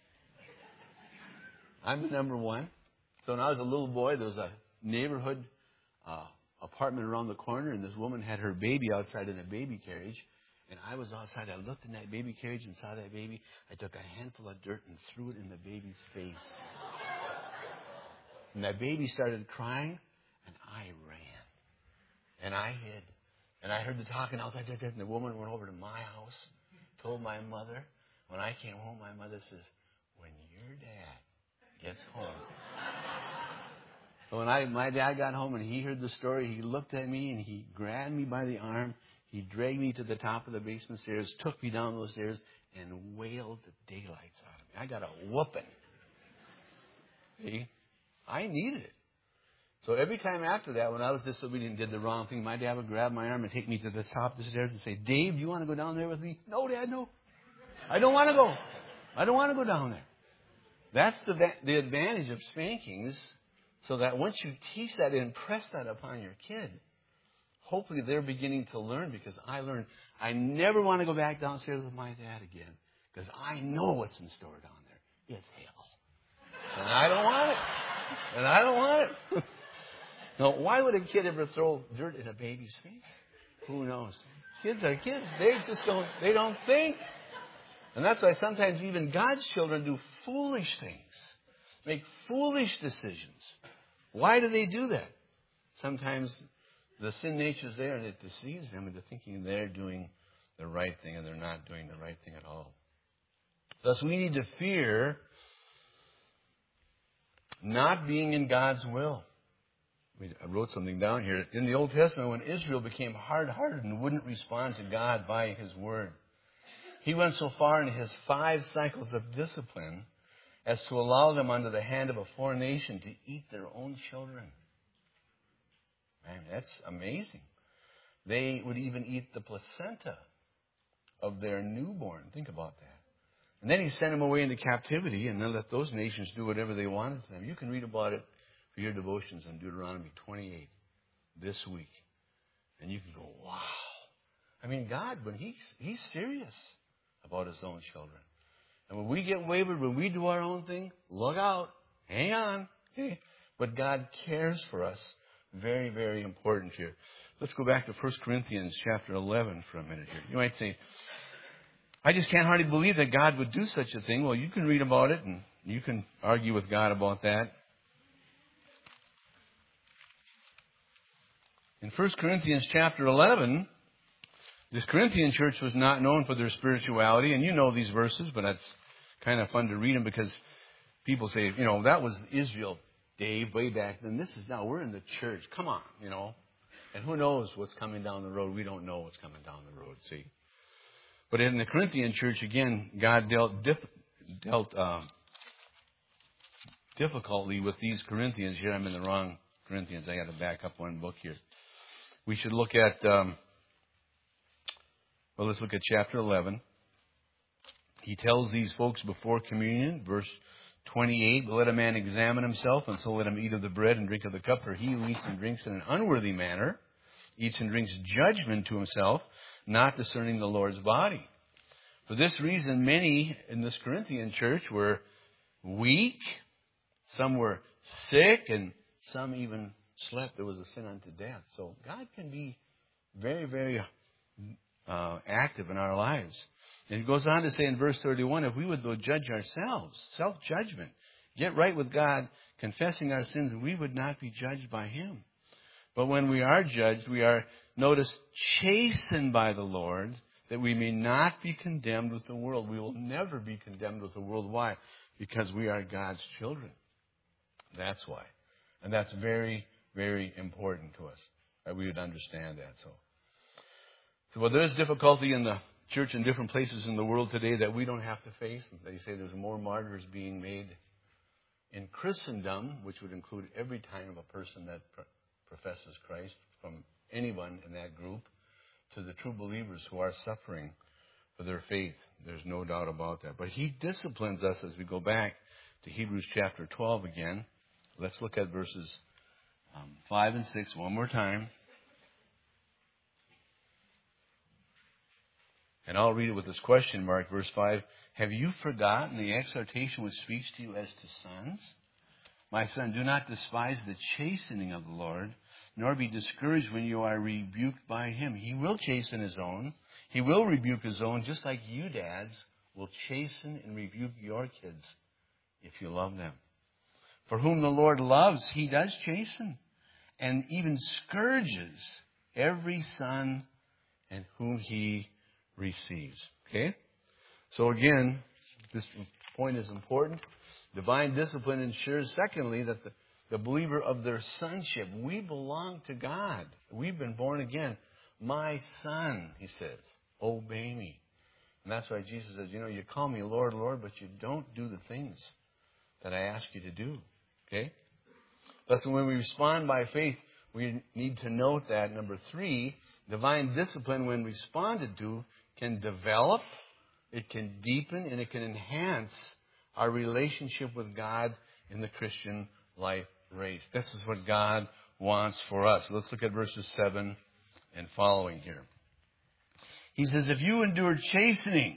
I'm number one. So when I was a little boy, there was a neighborhood uh, apartment around the corner, and this woman had her baby outside in a baby carriage. And I was outside. I looked in that baby carriage and saw that baby. I took a handful of dirt and threw it in the baby's face. And that baby started crying, and I ran. And I hid. And I heard the talking outside, and the woman went over to my house, told my mother. When I came home, my mother says, when your dad gets home. So when I, my dad got home and he heard the story, he looked at me and he grabbed me by the arm. He dragged me to the top of the basement stairs, took me down those stairs, and wailed the daylights out of me. I got a whooping. See? I needed it. So every time after that, when I was disobedient and did the wrong thing, my dad would grab my arm and take me to the top of the stairs and say, Dave, do you want to go down there with me? No, Dad, no. I don't want to go. I don't want to go down there. That's the, the advantage of spankings, so that once you teach that and impress that upon your kid, hopefully they're beginning to learn, because I learned I never want to go back downstairs with my dad again, because I know what's in store down there. It's hell. And I don't want it. And I don't want it. Now, why would a kid ever throw dirt in a baby's face? Who knows? Kids are kids. They just don't, they don't think. And that's why sometimes even God's children do foolish things, make foolish decisions. Why do they do that? Sometimes the sin nature is there, and it deceives them into thinking they're doing the right thing, and they're not doing the right thing at all. Thus, we need to fear not being in God's will. I wrote something down here. In the Old Testament, when Israel became hard-hearted and wouldn't respond to God by His word, He went so far in His five cycles of discipline as to allow them under the hand of a foreign nation to eat their own children. Man, that's amazing. They would even eat the placenta of their newborn. Think about that. And then He sent them away into captivity, and then let those nations do whatever they wanted to them. You can read about it for your devotions on Deuteronomy twenty-eight this week. And you can go, wow. I mean, God, when He's, he's serious about His own children. And when we get wayward, when we do our own thing, look out. Hang on. Okay. But God cares for us. Very, very important here. Let's go back to First Corinthians chapter eleven for a minute here. You might say, I just can't hardly believe that God would do such a thing. Well, you can read about it, and you can argue with God about that. In First Corinthians chapter eleven, this Corinthian church was not known for their spirituality, and you know these verses, but it's kind of fun to read them because people say, you know, that was Israel, Dave, way back then. This is now, we're in the church. Come on, you know. And who knows what's coming down the road? We don't know what's coming down the road, see. But in the Corinthian church, again, God dealt, diff, dealt uh, difficultly with these Corinthians. Here I'm in the wrong Corinthians. I got to back up one book here. We should look at, um, well, let's look at chapter eleven. He tells these folks before communion, verse twenty-eight, let a man examine himself, and so let him eat of the bread and drink of the cup, for he who eats and drinks in an unworthy manner eats and drinks judgment to himself, not discerning the Lord's body. For this reason, many in this Corinthian church were weak, some were sick, and some even slept. There was a sin unto death. So God can be very, very uh, active in our lives. And it goes on to say in verse thirty-one, if we would though judge ourselves, self-judgment, get right with God, confessing our sins, we would not be judged by Him. But when we are judged, we are, notice, chastened by the Lord, that we may not be condemned with the world. We will never be condemned with the world. Why? Because we are God's children. That's why. And that's very, very important to us, that we would understand that. So, so well, there's difficulty in the church in different places in the world today that we don't have to face. They say there's more martyrs being made in Christendom, which would include every kind of a person that pro- professes Christ, from anyone in that group to the true believers who are suffering for their faith. There's no doubt about that. But He disciplines us as we go back to Hebrews chapter twelve again. Let's look at verses um, five and six one more time. And I'll read it with this question mark, verse five. Have you forgotten the exhortation which speaks to you as to sons? My son, do not despise the chastening of the Lord, nor be discouraged when you are rebuked by Him. He will chasten His own. He will rebuke His own, just like you, dads, will chasten and rebuke your kids if you love them. For whom the Lord loves, He does chasten, and even scourges every son and whom He receives. Okay? So again, this point is important. Divine discipline ensures, secondly, that the, the believer of their sonship, we belong to God. We've been born again. My son, He says, obey me. And that's why Jesus says, you know, you call me Lord, Lord, but you don't do the things that I ask you to do. Okay? Thus, when we respond by faith, we need to note that, number three, divine discipline, when responded to, can develop, it can deepen, and it can enhance our relationship with God in the Christian life race. This is what God wants for us. Let's look at verses seven and following here. He says, if you endure chastening,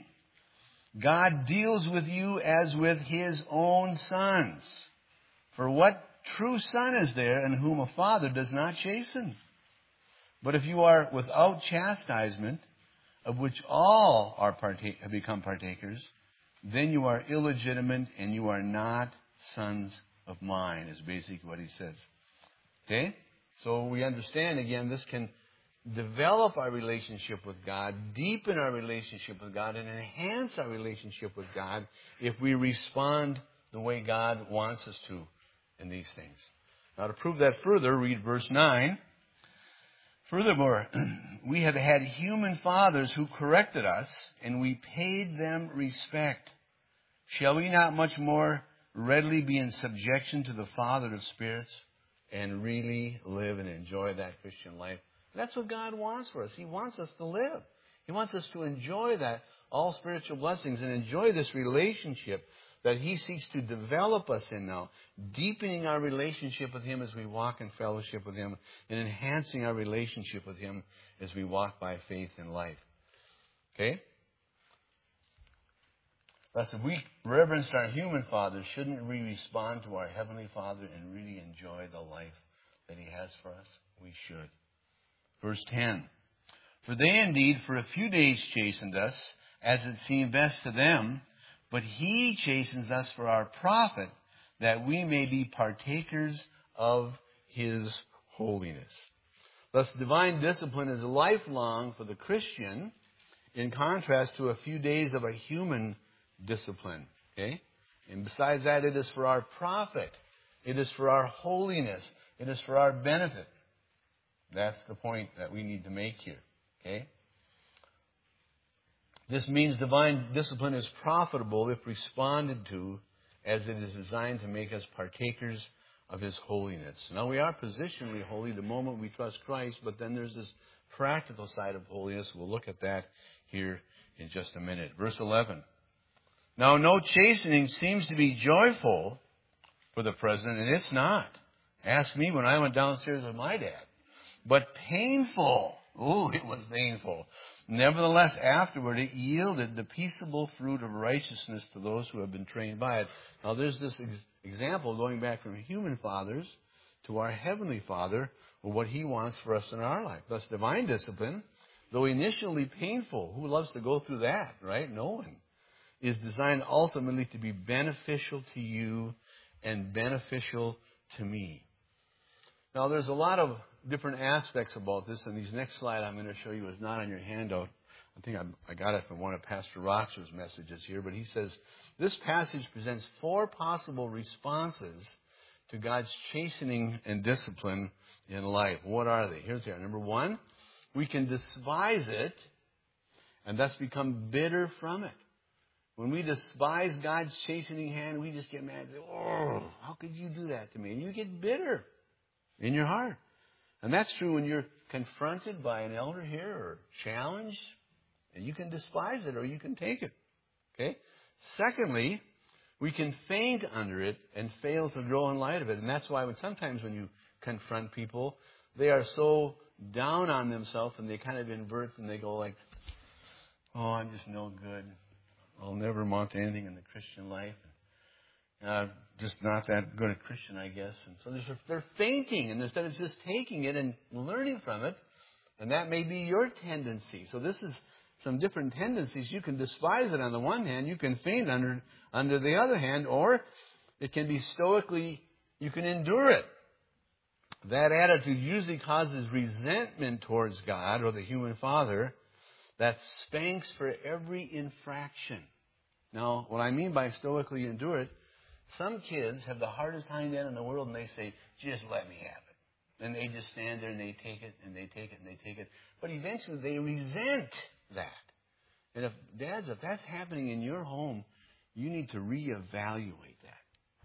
God deals with you as with His own sons. For what true son is there in whom a father does not chasten? But if you are without chastisement, of which all are partake, have become partakers, then you are illegitimate and you are not sons of mine, is basically what he says. Okay? So we understand, again, this can develop our relationship with God, deepen our relationship with God, and enhance our relationship with God if we respond the way God wants us to in these things. Now, to prove that further, read verse nine. Furthermore, we have had human fathers who corrected us, and we paid them respect. Shall we not much more readily be in subjection to the Father of spirits and really live and enjoy that Christian life? That's what God wants for us. He wants us to live. He wants us to enjoy that, all spiritual blessings, and enjoy this relationship that He seeks to develop us in now, deepening our relationship with Him as we walk in fellowship with Him, and enhancing our relationship with Him as we walk by faith in life. Okay? Thus, if we reverence our human fathers, shouldn't we respond to our Heavenly Father and really enjoy the life that He has for us? We should. Verse ten. For they indeed for a few days chastened us, as it seemed best to them, but He chastens us for our profit, that we may be partakers of His holiness. Thus, divine discipline is lifelong for the Christian, in contrast to a few days of a human discipline. Okay? And besides that, it is for our profit. It is for our holiness. It is for our benefit. That's the point that we need to make here. Okay? This means divine discipline is profitable if responded to as it is designed to make us partakers of His holiness. Now, we are positionally holy the moment we trust Christ, but then there's this practical side of holiness. We'll look at that here in just a minute. Verse eleven. Now, no chastening seems to be joyful for the present, and it's not. Ask me when I went downstairs with my dad. But painful. Oh, it was painful. Nevertheless, afterward, it yielded the peaceable fruit of righteousness to those who have been trained by it. Now, there's this ex- example going back from human fathers to our Heavenly Father, or what He wants for us in our life. Thus, divine discipline though initially painful, who loves to go through that, right? No one. Is designed ultimately to be beneficial to you and beneficial to me. Now, there's a lot of different aspects about this, and these next slide I'm going to show you is not on your handout. I think I, I got it from one of Pastor Roxer's messages here, but he says, this passage presents four possible responses to God's chastening and discipline in life. What are they? Here's here. Number one, we can despise it and thus become bitter from it. When we despise God's chastening hand, we just get mad and say, oh, how could you do that to me? And you get bitter in your heart. And that's true when you're confronted by an elder here or challenged, and you can despise it or you can take it. Okay? Secondly, we can faint under it and fail to grow in light of it. And that's why when sometimes when you confront people, they are so down on themselves and they kind of invert and they go like, oh, I'm just no good. I'll never amount to anything in the Christian life. Uh, just not that good a Christian, I guess. And so there's, they're fainting, and instead of just taking it and learning from it, and that may be your tendency. So this is some different tendencies. You can despise it on the one hand, you can faint under under the other hand, or it can be stoically, you can endure it. That attitude usually causes resentment towards God or the human Father, that spanks for every infraction. Now, what I mean by stoically endure it, some kids have the hardest time in the world and they say, just let me have it. And they just stand there and they take it and they take it and they take it. But eventually they resent that. And if, dads, if that's happening in your home, you need to reevaluate that.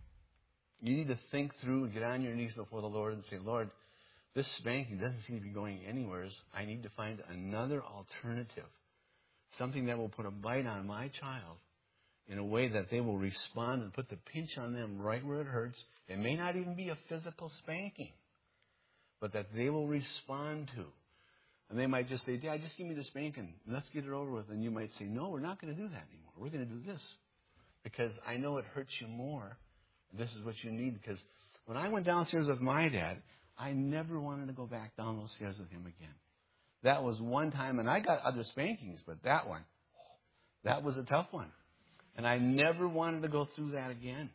You need to think through and get on your knees before the Lord and say, Lord, this spanking doesn't seem to be going anywhere. I need to find another alternative. Something that will put a bite on my child in a way that they will respond and put the pinch on them right where it hurts. It may not even be a physical spanking, but that they will respond to. And they might just say, Dad, just give me the spanking. Let's get it over with. And you might say, no, we're not going to do that anymore. We're going to do this because I know it hurts you more. This is what you need. Because when I went downstairs with my dad, I never wanted to go back down those stairs with him again. That was one time, and I got other spankings, but that one, that was a tough one. And I never wanted to go through that again.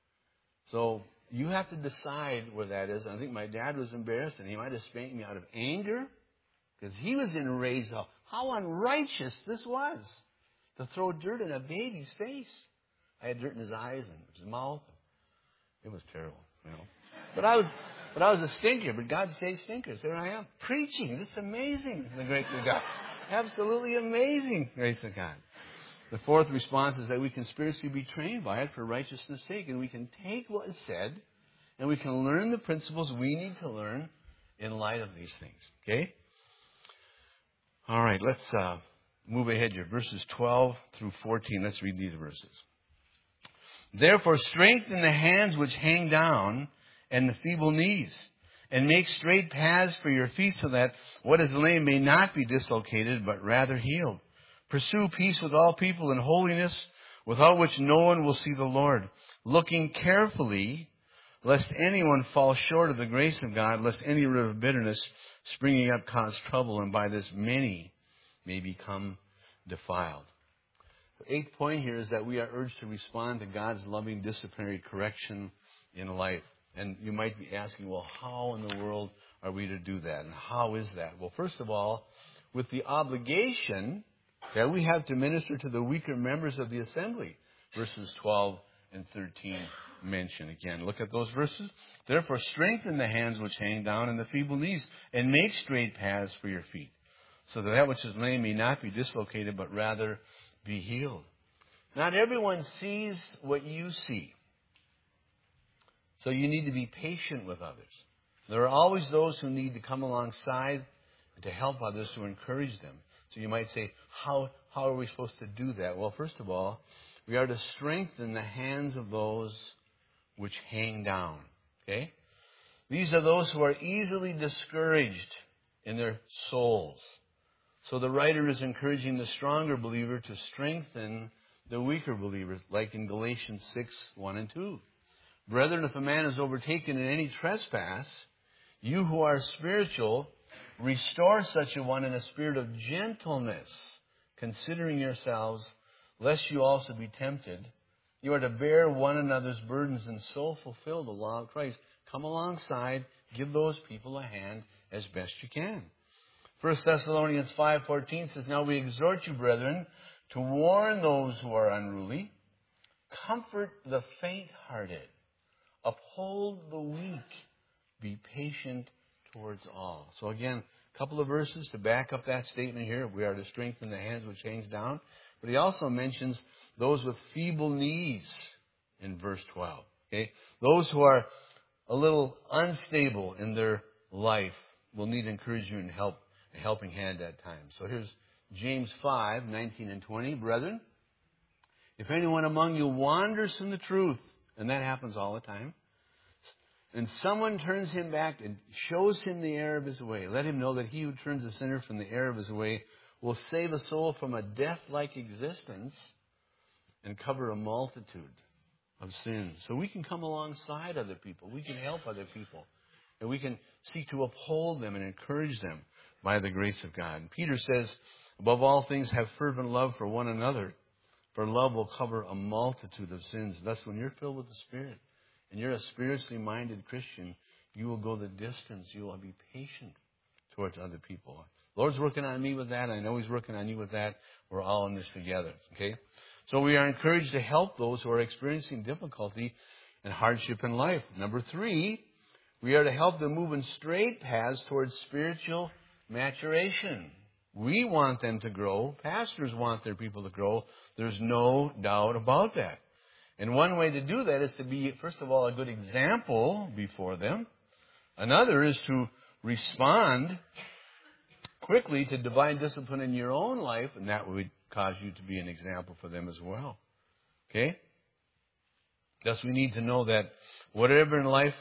So you have to decide where that is. And I think my dad was embarrassed, and he might have spanked me out of anger because he was enraged how, how unrighteous this was to throw dirt in a baby's face. I had dirt in his eyes and his mouth. It was terrible, you know. But I was... But I was a stinker, but God saved stinkers. There I am, preaching. It's amazing, the grace of God. Absolutely amazing grace of God. The fourth response is that we can spiritually be trained by it for righteousness' sake, and we can take what is said, and we can learn the principles we need to learn in light of these things. Okay? All right, let's uh, move ahead here. Verses twelve through fourteen. Let's read these verses. Therefore, strengthen the hands which hang down, and the feeble knees, and make straight paths for your feet, so that what is lame may not be dislocated, but rather healed. Pursue peace with all people and holiness, without which no one will see the Lord. Looking carefully, lest anyone fall short of the grace of God, lest any root of bitterness springing up cause trouble, and by this many may become defiled. The eighth point here is that we are urged to respond to God's loving disciplinary correction in life. And you might be asking, well, how in the world are we to do that? And how is that? Well, first of all, with the obligation that we have to minister to the weaker members of the assembly. Verses twelve and thirteen mention again. Look at those verses. Therefore, strengthen the hands which hang down and the feeble knees, and make straight paths for your feet, so that that which is lame may not be dislocated, but rather be healed. Not everyone sees what you see. So you need to be patient with others. There are always those who need to come alongside and to help others, to encourage them. So you might say, how, how are we supposed to do that? Well, first of all, we are to strengthen the hands of those which hang down. Okay? These are those who are easily discouraged in their souls. So the writer is encouraging the stronger believer to strengthen the weaker believers, like in Galatians six, one and two. Brethren, if a man is overtaken in any trespass, you who are spiritual Restore such a one in a spirit of gentleness, considering yourselves, lest you also be tempted. You are to bear one another's burdens and so fulfill the law of Christ. Come alongside, give those people a hand as best you can. First Thessalonians five fourteen says, Now we exhort you, brethren, to warn those who are unruly, comfort the faint-hearted, uphold the weak, be patient towards all. So again, a couple of verses to back up that statement here. We are to strengthen the hands which hangs down. But he also mentions those with feeble knees in verse twelve. Okay? Those who are a little unstable in their life will need encouragement and help, a helping hand at times. So here's James five nineteen and twenty. Brethren, if anyone among you wanders from the truth, and that happens all the time, and someone turns him back and shows him the error of his way, let him know that he who turns a sinner from the error of his way will save a soul from a death-like existence and cover a multitude of sins. So we can come alongside other people. We can help other people. And we can seek to uphold them and encourage them by the grace of God. And Peter says, above all things, have fervent love for one another, for love will cover a multitude of sins. Thus, when you're filled with the Spirit and you're a spiritually minded Christian, you will go the distance. You will be patient towards other people. The Lord's working on me with that. I know He's working on you with that. We're all in this together. Okay? So we are encouraged to help those who are experiencing difficulty and hardship in life. Number three, we are to help them move in straight paths towards spiritual maturation. We want them to grow. Pastors want their people to grow. There's no doubt about that. And one way to do that is to be, first of all, a good example before them. Another is to respond quickly to divine discipline in your own life, and that would cause you to be an example for them as well. Okay? Thus, we need to know that whatever in life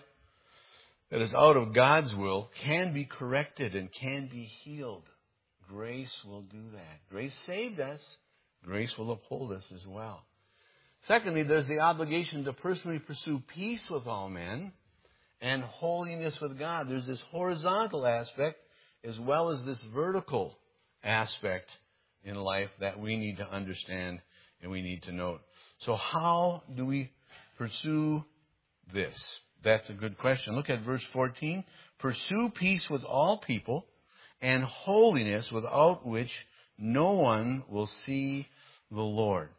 that is out of God's will can be corrected and can be healed. Grace will do that. Grace saved us. Grace will uphold us as well. Secondly, there's the obligation to personally pursue peace with all men and holiness with God. There's this horizontal aspect as well as this vertical aspect in life that we need to understand and we need to note. So how do we pursue this? That's a good question. Look at verse fourteen. Pursue peace with all people and holiness, without which no one will see the Lord.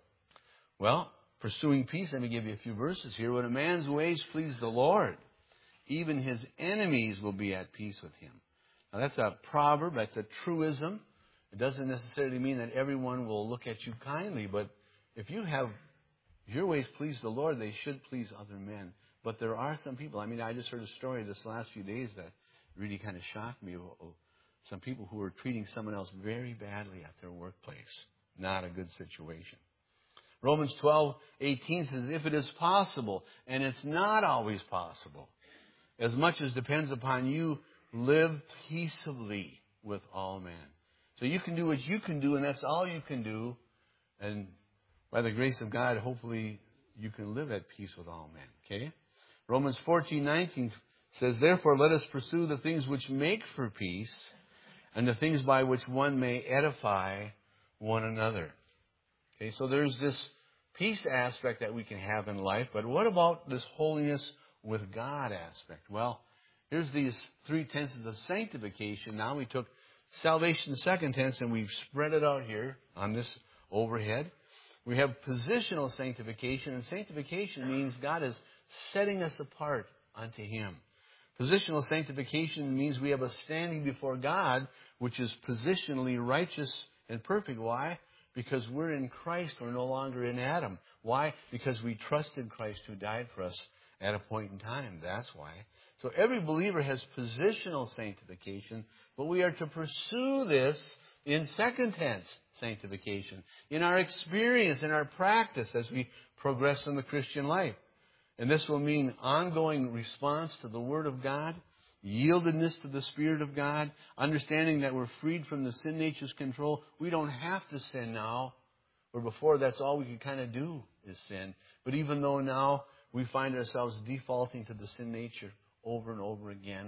Well, pursuing peace, let me give you a few verses here. When a man's ways please the Lord, even his enemies will be at peace with him. Now that's a proverb, that's a truism. It doesn't necessarily mean that everyone will look at you kindly, but if you have, if your ways please the Lord, they should please other men. But there are some people, I mean, I just heard a story this last few days that really kind of shocked me. Some people who were treating someone else very badly at their workplace. Not a good situation. Romans twelve eighteen says, if it is possible, and it's not always possible, as much as depends upon you, live peaceably with all men. So you can do what you can do, and that's all you can do. And by the grace of God, hopefully you can live at peace with all men. Okay? Romans fourteen nineteen says, therefore let us pursue the things which make for peace, and the things by which one may edify one another. Okay, so there's this peace aspect that we can have in life, but what about this holiness with God aspect? Well, here's these three tenses of sanctification. Now we took salvation second tense and we've spread it out here on this overhead. We have positional sanctification, and sanctification means God is setting us apart unto Him. Positional sanctification means we have a standing before God which is positionally righteous and perfect. Why? Because we're in Christ. We're no longer in Adam. Why? Because we trusted Christ who died for us at a point in time. That's why. So every believer has positional sanctification, but we are to pursue this in second tense sanctification, in our experience, in our practice as we progress in the Christian life. And this will mean ongoing response to the Word of God, yieldedness to the Spirit of God, understanding that we're freed from the sin nature's control. We don't have to sin now, where before that's all we could kind of do is sin. But even though now we find ourselves defaulting to the sin nature over and over again,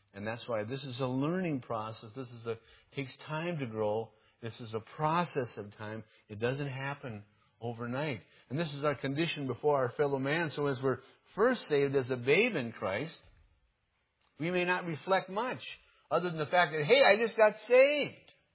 And that's why this is a learning process. This is a takes time to grow. This is a process of time. It doesn't happen overnight. And this is our condition before our fellow man. So as we're first saved as a babe in Christ, we may not reflect much other than the fact that, hey, I just got saved.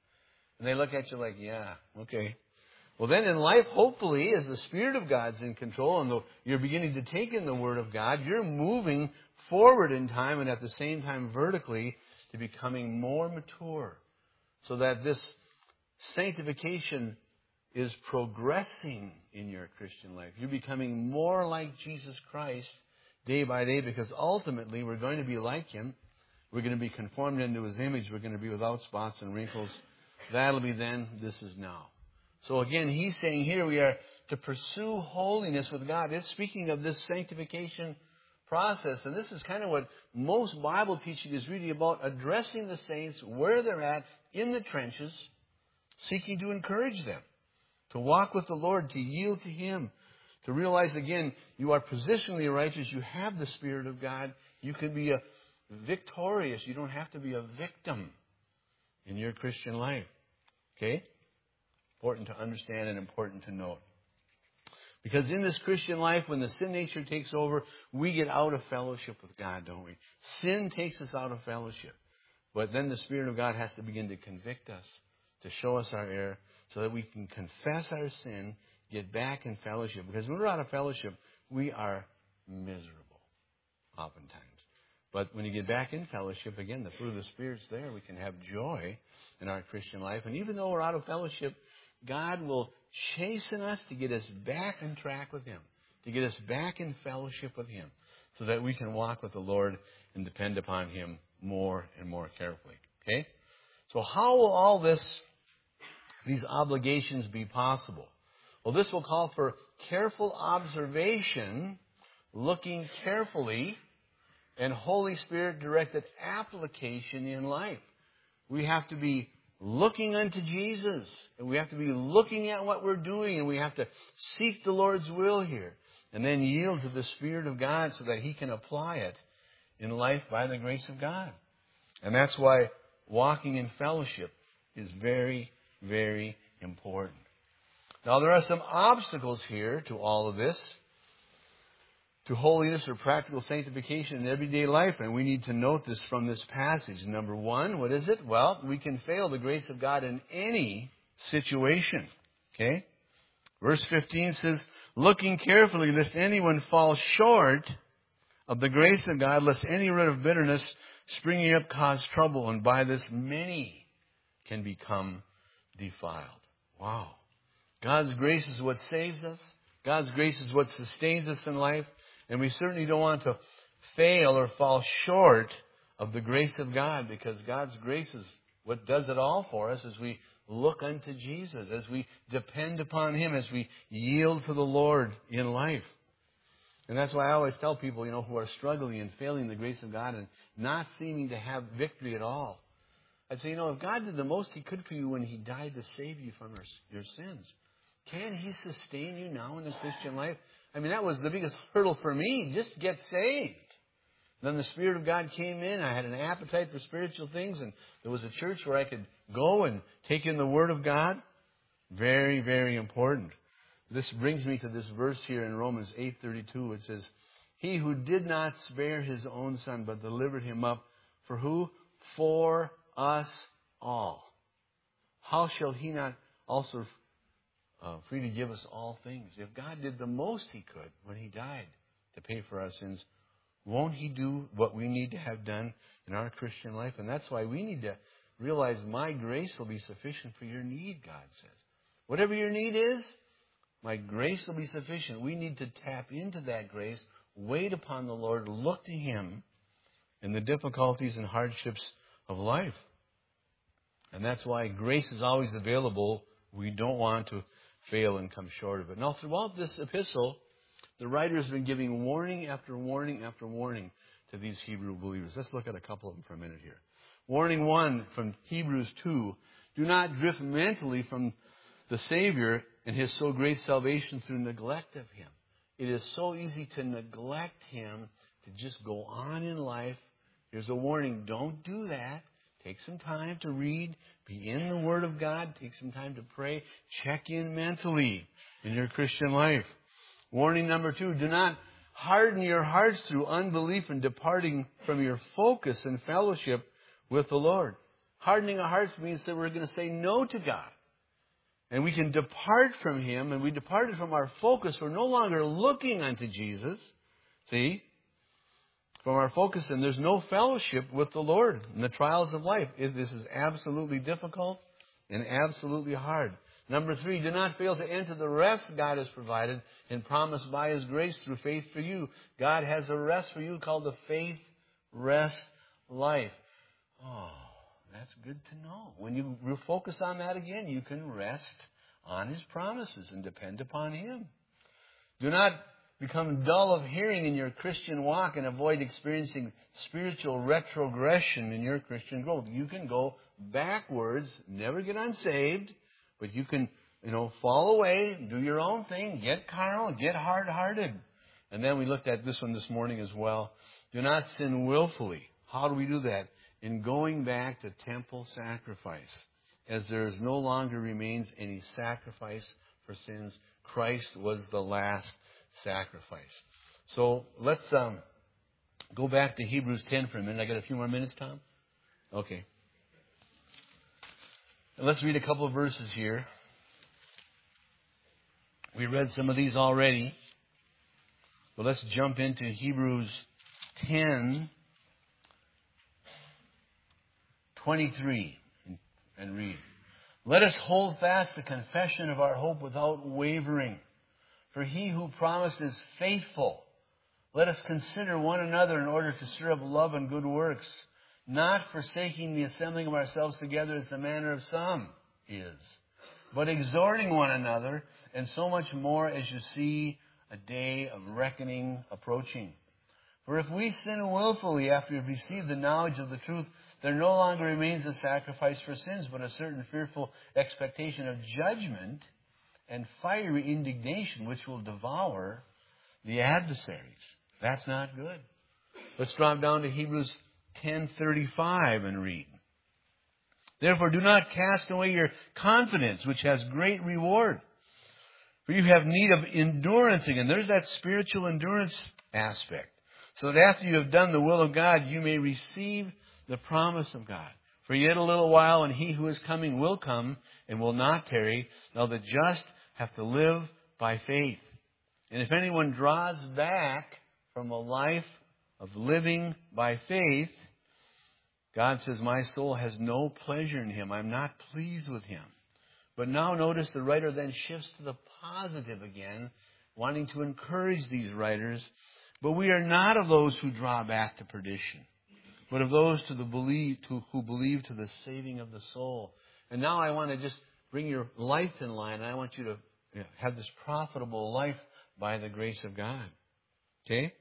And they look at you like, yeah, okay. Well, then in life, hopefully, as the Spirit of God's in control and the, you're beginning to take in the Word of God, you're moving forward in time and at the same time vertically to becoming more mature. So that this sanctification is progressing in your Christian life. You're becoming more like Jesus Christ day by day, because ultimately we're going to be like Him. We're going to be conformed into His image. We're going to be without spots and wrinkles. That'll be then. This is now. So again, he's saying here we are to pursue holiness with God. It's speaking of this sanctification process. And this is kind of what most Bible teaching is really about, addressing the saints where they're at in the trenches, seeking to encourage them to walk with the Lord, to yield to Him, to realize again, you are positionally righteous. You have the Spirit of God. You can be a victorious. You don't have to be a victim in your Christian life. Okay? Important to understand and important to note. Because in this Christian life, when the sin nature takes over, we get out of fellowship with God, don't we? Sin takes us out of fellowship. But then the Spirit of God has to begin to convict us, to show us our error, so that we can confess our sin, get back in fellowship. Because when we're out of fellowship, we are miserable, oftentimes. But when you get back in fellowship, again, the fruit of the Spirit's there. We can have joy in our Christian life. And even though we're out of fellowship, God will chasten us to get us back on track with Him, to get us back in fellowship with Him, so that we can walk with the Lord and depend upon Him more and more carefully. Okay? So how will all this, these obligations be possible? Well, this will call for careful observation, looking carefully, and Holy Spirit directed application in life. We have to be looking unto Jesus, and we have to be looking at what we're doing, and we have to seek the Lord's will here, and then yield to the Spirit of God so that He can apply it in life by the grace of God. And that's why walking in fellowship is very, very important. Now, there are some obstacles here to all of this, to holiness or practical sanctification in everyday life. And we need to note this from this passage. Number one, what is it? Well, we can fail the grace of God in any situation. Okay? Verse fifteen says, looking carefully lest anyone fall short of the grace of God, lest any root of bitterness springing up cause trouble, and by this many can become defiled. Wow. God's grace is what saves us. God's grace is what sustains us in life. And we certainly don't want to fail or fall short of the grace of God, because God's grace is what does it all for us as we look unto Jesus, as we depend upon Him, as we yield to the Lord in life. And that's why I always tell people, you know, who are struggling and failing the grace of God and not seeming to have victory at all, I'd say, you know, if God did the most He could for you when He died to save you from your sins, can He sustain you now in the Christian life? I mean, that was the biggest hurdle for me, just get saved. Then the Spirit of God came in. I had an appetite for spiritual things, and there was a church where I could go and take in the Word of God. Very, very important. This brings me to this verse here in Romans eight thirty-two, which says, He who did not spare His own Son, but delivered Him up, for who? For us all. How shall He not also Uh, free to give us all things? If God did the most He could when He died to pay for our sins, won't He do what we need to have done in our Christian life? And that's why we need to realize my grace will be sufficient for your need, God says. Whatever your need is, my grace will be sufficient. We need to tap into that grace, wait upon the Lord, look to Him in the difficulties and hardships of life. And that's why grace is always available. We don't want to fail and come short of it. Now, throughout this epistle, the writer has been giving warning after warning after warning to these Hebrew believers. Let's look at a couple of them for a minute here. Warning one from Hebrews two, do not drift mentally from the Savior and His so great salvation through neglect of Him. It is so easy to neglect Him, to just go on in life Here's a warning. Don't do that. Take some time to read. Be in the Word of God. Take some time to pray. Check in mentally in your Christian life. Warning number two, do not harden your hearts through unbelief and departing from your focus and fellowship with the Lord. Hardening our hearts means that we're going to say no to God. And we can depart from Him, and we departed from our focus. We're no longer looking unto Jesus. See? From our focus, and there's no fellowship with the Lord in the trials of life. It, this is absolutely difficult and absolutely hard. Number three, do not fail to enter the rest God has provided and promised by His grace through faith for you. God has a rest for you called the faith rest life. Oh, that's good to know. When you focus on that again, you can rest on His promises and depend upon Him. Do not become dull of hearing in your Christian walk and avoid experiencing spiritual retrogression in your Christian growth. You can go backwards, never get unsaved, but you can, you know, fall away, do your own thing, get carnal, get hard-hearted. And then we looked at this one this morning as well. Do not sin willfully. How do we do that? In going back to temple sacrifice, as there is no longer remains any sacrifice for sins. Christ was the last sacrifice. So let's um, go back to Hebrews ten for a minute. I got a few more minutes, Tom? Okay. And let's read a couple of verses here. We read some of these already. But let's jump into Hebrews ten twenty-three and read. Let us hold fast the confession of our hope without wavering. For He who promised is faithful. Let us consider one another in order to stir up love and good works, not forsaking the assembling of ourselves together as the manner of some is, but exhorting one another, and so much more as you see a day of reckoning approaching. For if we sin willfully after we have received the knowledge of the truth, there no longer remains a sacrifice for sins, but a certain fearful expectation of judgment and fiery indignation which will devour the adversaries. That's not good. Let's drop down to Hebrews ten thirty-five and read. Therefore do not cast away your confidence, which has great reward. For you have need of endurance again. There's that spiritual endurance aspect. So that after you have done the will of God, you may receive the promise of God. For yet a little while, and He who is coming will come and will not tarry. Now the just have to live by faith. And if anyone draws back from a life of living by faith, God says, my soul has no pleasure in him. I'm not pleased with him. But now notice the writer then shifts to the positive again, wanting to encourage these writers. But we are not of those who draw back to perdition, but of those to the believe, to, who believe to the saving of the soul. And now I want to just bring your life in line. And I want you to have this profitable life by the grace of God. Okay?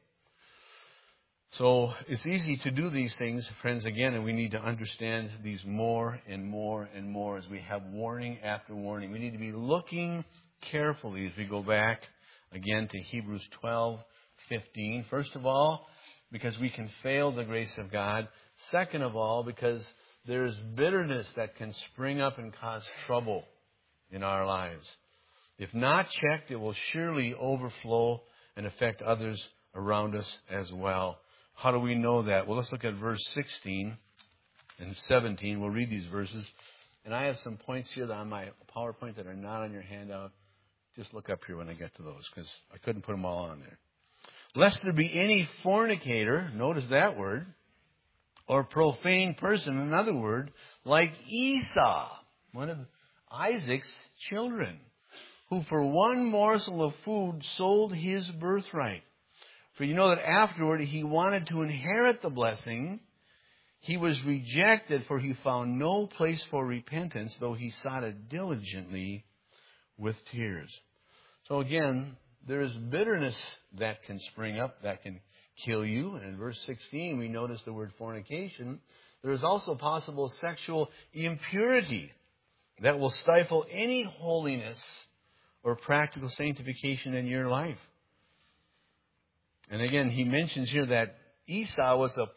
So it's easy to do these things, friends, again, and we need to understand these more and more and more as we have warning after warning. We need to be looking carefully as we go back again to Hebrews twelve fifteen. First of all, because we can fail the grace of God. Second of all, because there is bitterness that can spring up and cause trouble in our lives. If not checked, it will surely overflow and affect others around us as well. How do we know that? Well, let's look at verse sixteen and seventeen. We'll read these verses. And I have some points here that on my PowerPoint that are not on your handout. Just look up here when I get to those, because I couldn't put them all on there. Lest there be any fornicator, notice that word, or profane person, another word, like Esau, one of Isaac's children, who for one morsel of food sold his birthright. For you know that afterward he wanted to inherit the blessing. He was rejected, for he found no place for repentance, though he sought it diligently with tears. So again, there is bitterness that can spring up, that can kill you. And in verse sixteen, we notice the word fornication. There is also possible sexual impurity that will stifle any holiness or practical sanctification in your life. And again, he mentions here that Esau was a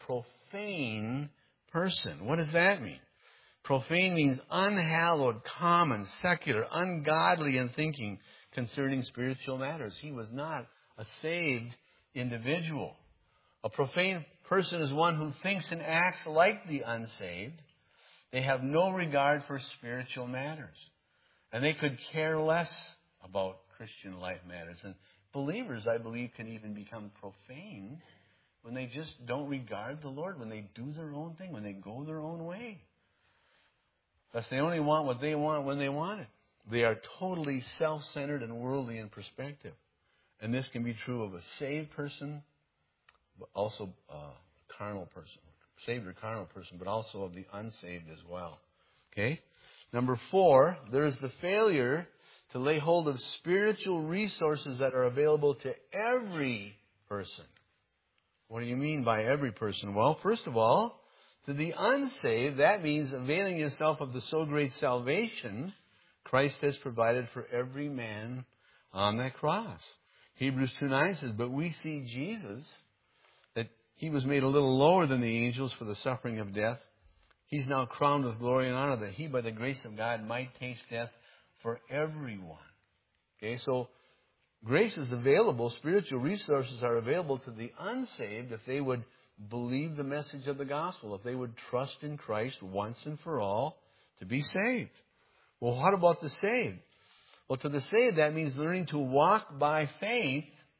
profane person. What does that mean? Profane means unhallowed, common, secular, ungodly in thinking concerning spiritual matters. He was not a saved individual. A profane person is one who thinks and acts like the unsaved. They have no regard for spiritual matters. And they could care less about Christian life matters. And believers, I believe, can even become profane when they just don't regard the Lord, when they do their own thing, when they go their own way. Thus, they only want what they want when they want it. They are totally self-centered and worldly in perspective. And this can be true of a saved person, but also a carnal person. Saved or carnal person, but also of the unsaved as well. Okay? Number four, there is the failure to lay hold of spiritual resources that are available to every person. What do you mean by every person? Well, first of all, to the unsaved, that means availing yourself of the so great salvation Christ has provided for every man on that cross. Hebrews two nine says, but we see Jesus, that he was made a little lower than the angels for the suffering of death. He's now crowned with glory and honor, that he, by the grace of God, might taste death for everyone. Okay, so grace is available. Spiritual resources are available to the unsaved if they would believe the message of the gospel, if they would trust in Christ once and for all to be saved. Well, what about the saved? Well, to the saved, that means learning to walk by faith,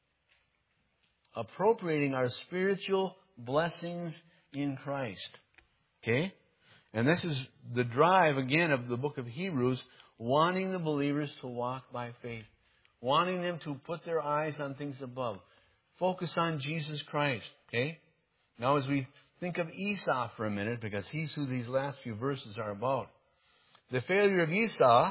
appropriating our spiritual blessings in Christ. Okay? And this is the drive, again, of the book of Hebrews, wanting the believers to walk by faith, wanting them to put their eyes on things above, focus on Jesus Christ. Okay? Now, as we think of Esau for a minute, because he's who these last few verses are about, the failure of Esau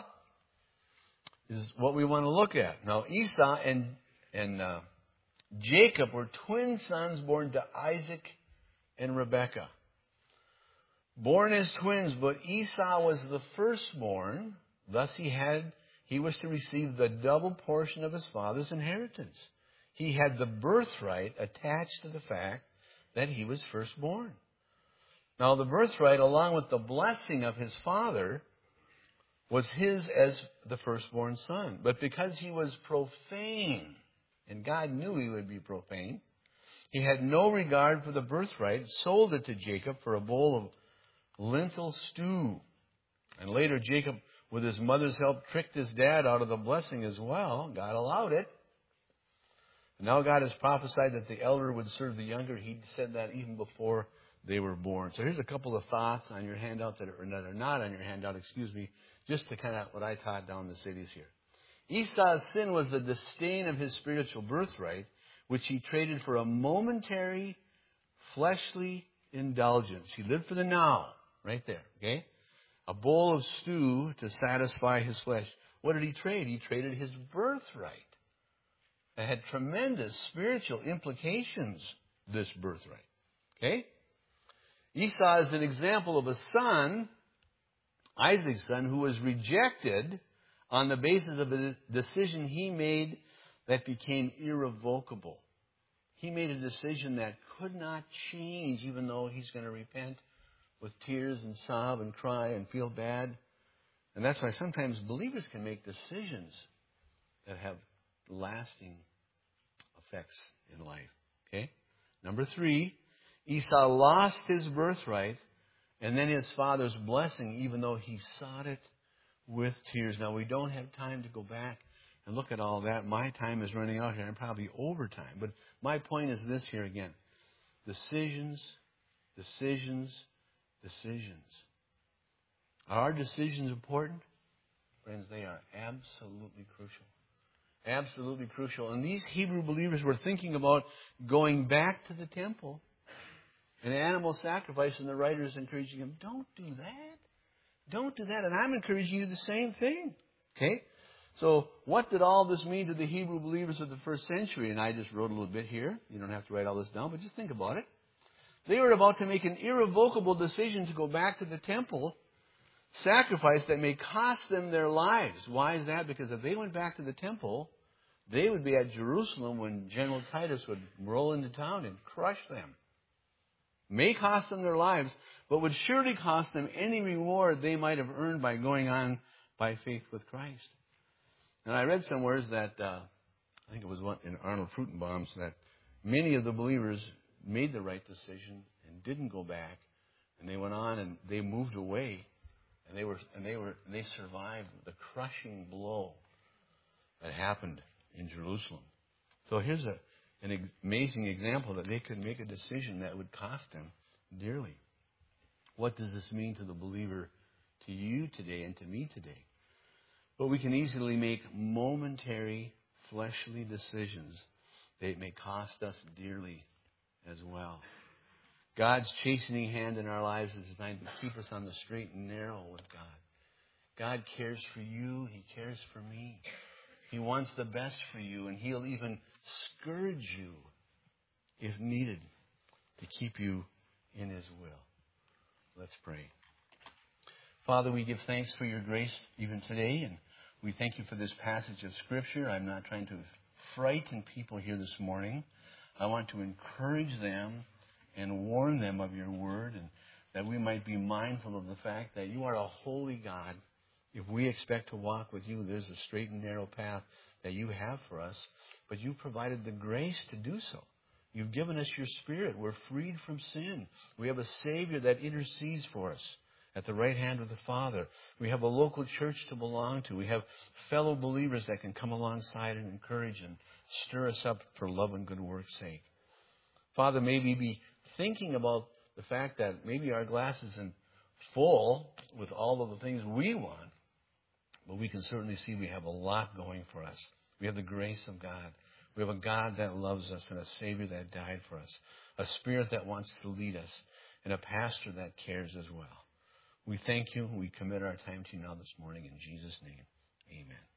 is what we want to look at. Now, Esau and, and uh, Jacob were twin sons born to Isaac and Rebekah. Born as twins, but Esau was the firstborn. Thus he had, he was to receive the double portion of his father's inheritance. He had the birthright attached to the fact that he was firstborn. Now the birthright, along with the blessing of his father, was his as the firstborn son. But because he was profane, and God knew he would be profane, he had no regard for the birthright, sold it to Jacob for a bowl of lentil stew. And later Jacob, with his mother's help, tricked his dad out of the blessing as well. God allowed it. And now God has prophesied that the elder would serve the younger. He said that even before they were born. So here's a couple of thoughts on your handout that are, that are not on your handout, excuse me, just to kind of what I taught down in the cities here. Esau's sin was the disdain of his spiritual birthright, which he traded for a momentary, fleshly indulgence. He lived for the now, right there, okay? A bowl of stew to satisfy his flesh. What did he trade? He traded his birthright. It had tremendous spiritual implications, this birthright. Okay? Esau is an example of a son, Isaac's son, who was rejected on the basis of a decision he made that became irrevocable. He made a decision that could not change, even though he's going to repent with tears and sob and cry and feel bad. And that's why sometimes believers can make decisions that have lasting effects in life. Okay? Number three, Esau lost his birthright and then his father's blessing, even though he sought it with tears. Now, we don't have time to go back and look at all that. My time is running out here. I'm probably over time. But my point is this here again. Decisions, decisions, decisions. Are our decisions important? Friends, they are absolutely crucial. Absolutely crucial. And these Hebrew believers were thinking about going back to the temple, an animal sacrifice, and the writer is encouraging them, don't do that. Don't do that. And I'm encouraging you the same thing. Okay? So what did all this mean to the Hebrew believers of the first century? And I just wrote a little bit here. You don't have to write all this down, but just think about it. They were about to make an irrevocable decision to go back to the temple, sacrifice that may cost them their lives. Why is that? Because if they went back to the temple, they would be at Jerusalem when General Titus would roll into town and crush them. May cost them their lives, but would surely cost them any reward they might have earned by going on by faith with Christ. And I read somewhere that, uh, I think it was one in Arnold Fruitenbaum's, that many of the believers made the right decision and didn't go back, and they went on and they moved away, and they were and they were and they survived the crushing blow that happened in Jerusalem. So here's a an ex- amazing example that they could make a decision that would cost them dearly. What does this mean to the believer, to you today and to me today? But we can easily make momentary, fleshly decisions that may cost us dearly as well. God's chastening hand in our lives is designed to keep us on the straight and narrow with God. God cares for you. He cares for me. He wants the best for you, and He'll even scourge you if needed to keep you in His will. Let's pray. Father, we give thanks for your grace even today, and we thank you for this passage of Scripture. I'm not trying to frighten people here this morning. I want to encourage them and warn them of your word, and that we might be mindful of the fact that you are a holy God. If we expect to walk with you, there's a straight and narrow path that you have for us, but you provided the grace to do so. You've given us your Spirit. We're freed from sin. We have a Savior that intercedes for us at the right hand of the Father. We have a local church to belong to. We have fellow believers that can come alongside and encourage and stir us up for love and good work's sake. Father, may we be thinking about the fact that maybe our glass isn't full with all of the things we want, but we can certainly see we have a lot going for us. We have the grace of God. We have a God that loves us and a Savior that died for us, a Spirit that wants to lead us, and a pastor that cares as well. We thank you. We commit our time to you now this morning. In Jesus' name, amen.